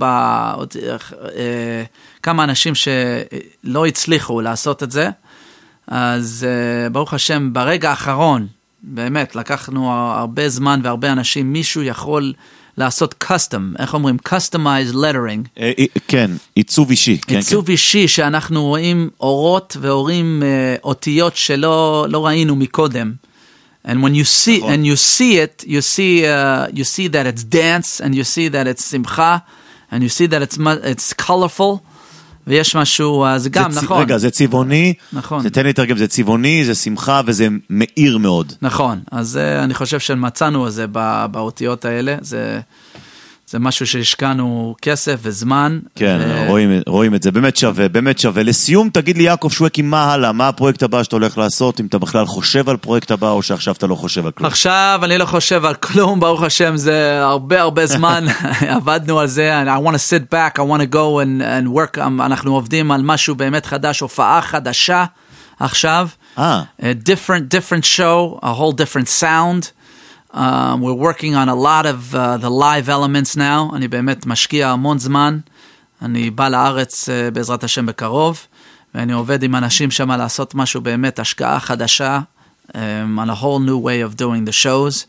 כמה אנשים שלא הצליחו לעשות את זה, אז ברוך השם, ברגע האחרון, באמת, לקחנו הרבה זמן והרבה אנשים, מישהו יכול לעשות custom, איך אומרים? customized lettering. כן, עיצוב אישי. עיצוב אישי, שאנחנו רואים אורות ורואים אותיות שלא ראינו מקודם. And when you see it, you see that it's dance, and you see that it's simcha, and you see that it's colorful, ויש משהו, זה גם, נכון. רגע, זה צבעוני, נכון. זה תן לי תרגם, זה צבעוני, זה שמחה, וזה מאיר מאוד. נכון, אז אני חושב שמצאנו את זה באותיות האלה, זה משהו שהשקענו כסף וזמן. כן, רואים את זה, באמת שווה. לסיום, תגיד לי יעקב שווקי, מה הלאה? מה הפרויקט הבא שאתה הולך לעשות? אם אתה בכלל חושב על פרויקט הבא, או שעכשיו אתה לא חושב על כלום? עכשיו אני לא חושב על כלום, ברוך השם, זה הרבה זמן, עבדנו על זה, I want to sit back, I want to go and work, אנחנו עובדים על משהו באמת חדש, הופעה חדשה עכשיו, different show, a whole different sound, we're working on a lot of the live elements now. אני באמת משקיע המון זמן. אני בא לארץ בעזרת השם בקרוב, ואני עובד עם אנשים שם לעשות משהו באמת, השקעה חדשה, on a whole new way of doing the shows.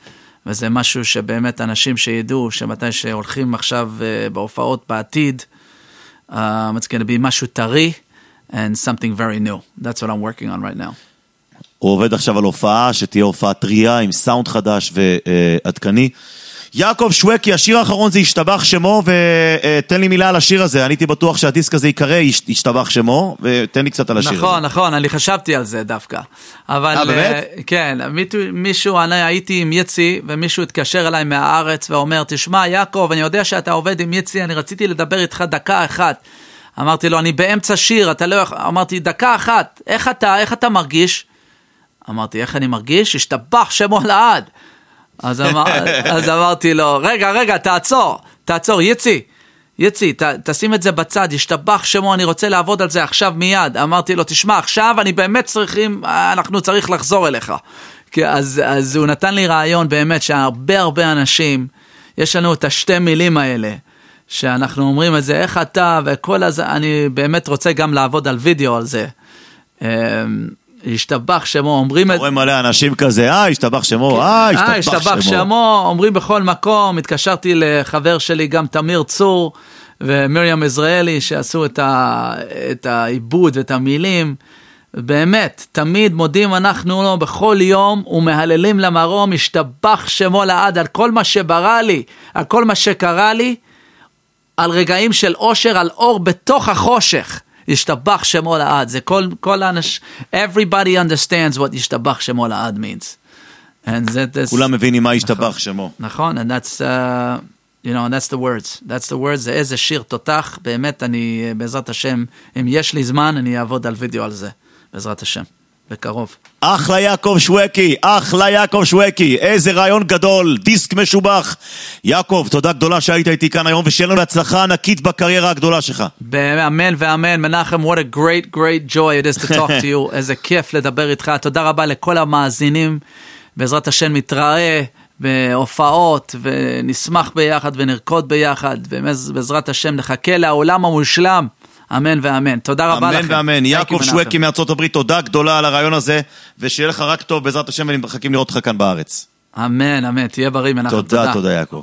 וזה משהו שבאמת אנשים שידעו שמתי שהולכים עכשיו בהופעות בעתיד, it's going to be משהו טרי, and something very new. That's what I'm working on right now. הוא עובד עכשיו על הופעה, שתהיה הופעה טריה עם סאונד חדש ועדכני. יעקב שווקי, השיר האחרון זה השתבח שמו, ותן לי מילה על השיר הזה. אני הייתי בטוח שהדיסק הזה יקרא השתבח שמו, ותן לי קצת על השיר הזה. נכון, נכון, אני חשבתי על זה דווקא. אבל באמת? כן, מישהו, אני הייתי עם יצי, ומישהו התקשר אליי מהארץ ואומר, תשמע יעקב, אני יודע שאתה עובד עם יצי, אני רציתי לדבר איתך דקה אחת. אמרתי לו, אני באמצע שיר, אתה לא יכול, אמרתי, דקה אחת, איך אתה מרגיש? אמרתי, איך אני מרגיש? השתבח שמו לעד. אז אמרתי לו, רגע, תעצור, יצי, תשים את זה בצד, השתבח שמו, אני רוצה לעבוד על זה עכשיו מיד. אמרתי לו, תשמע, עכשיו אני באמת צריך לחזור אליך. אז הוא נתן לי רעיון באמת שהרבה אנשים, יש לנו את השתי מילים האלה, שאנחנו אומרים את זה, איך אתה, וכל הזה, אני באמת רוצה גם לעבוד על וידאו על זה. השתבח שמו, אומרים רואים מלא אנשים כזה, השתבח שמו, השתבח שמו, אומרים בכל מקום. התקשרתי לחבר שלי גם תמיר צור ומרים עזראלי שעשו את העיבוד ואת המילים. באמת, תמיד מודים אנחנו לו בכל יום ומהללים למרום, השתבח שמו לעד על כל מה שברא לי, על כל מה שקרה לי, על רגעים של אושר, על אור בתוך החושך. ישתבח שמו לעד, זה כל האנשים, everybody understands what ישתבח שמו לעד means. כולם מבינים מה ישתבח שמו. נכון, and that's, that's the words, זה איזה שיר תותח, באמת אני, בעזרת השם, אם יש לי זמן, אני אעבוד על וידאו על זה, בעזרת השם, בקרוב. אחלה יעקב שווקי, איזה רעיון גדול, דיסק משובח. יעקב, תודה גדולה שהיית איתי כאן היום, ושיהיה לנו להצלחה ענקית בקריירה הגדולה שלך. אמן ואמן, מנחם, what a great joy it is to talk to you, איזה כיף לדבר איתך, תודה רבה לכל המאזינים, בעזרת השם נתראה בהופעות, ונשמח ביחד ונרקוד ביחד, ובעזרת השם נחכה לעולם המושלם, אמן ואמן. תודה רבה לכם. אמן ואמן. יעקב שווקי מארצות הברית, תודה גדולה על הרעיון הזה, ושיהיה לך רק טוב, בעזרת השם, ומחכים לראות אותך כאן בארץ. אמן, תהיה בריא מנחם. תודה יעקב.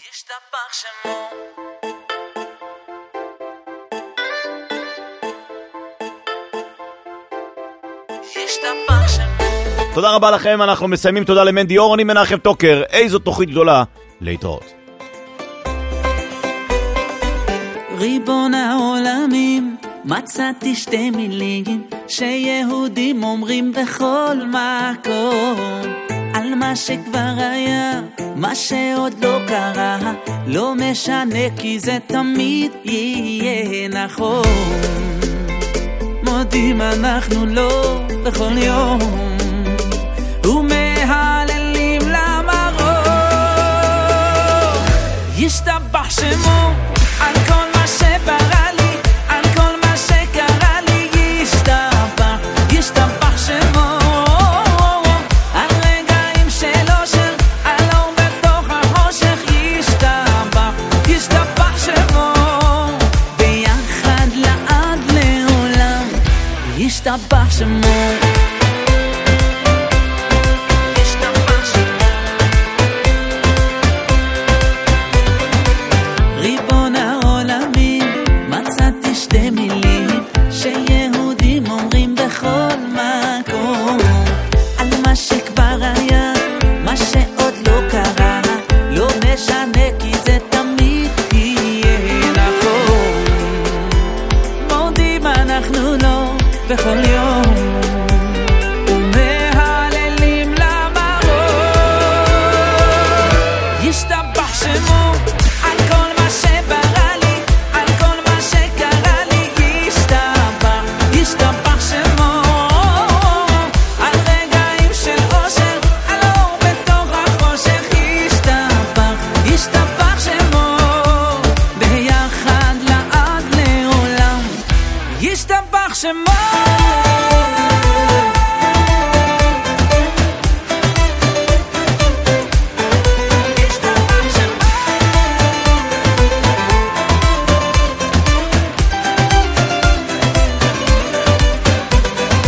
תודה רבה לכם, אנחנו מסיימים. תודה למנדי אור, אני מנחם טוקר. איזו תוכנית גדולה. להתראות. ריבון העולמים, מצאתי שתי מילים שיהודים אומרים בכל מקום, על מה שכבר היה, מה שעוד לא קרה, לא משנה כי זה תמיד יהיה נכון. מודים אנחנו לא בכל יום, ומהללים למרום, ישתבח שמו על כל מה שברא לי, על כל מה שקרה לי, ישתבח שמו על רגעים של אושר, על אור בתוך החושך, ישתבח שמו ביחד לעד לעולם, ישתבח שמו. בכל יום ומהללים למרום, ישתבח שמו על כל מה שברא לי, על כל מה שקרה לי, ישתבח שמו על רגעים של אושר, על אור בתוך החושך, ישתבח שמו ביחד לעד לעולם, ישתבח שמו.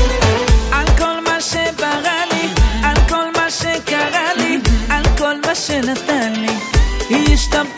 על כל מה שנתן לי השתבח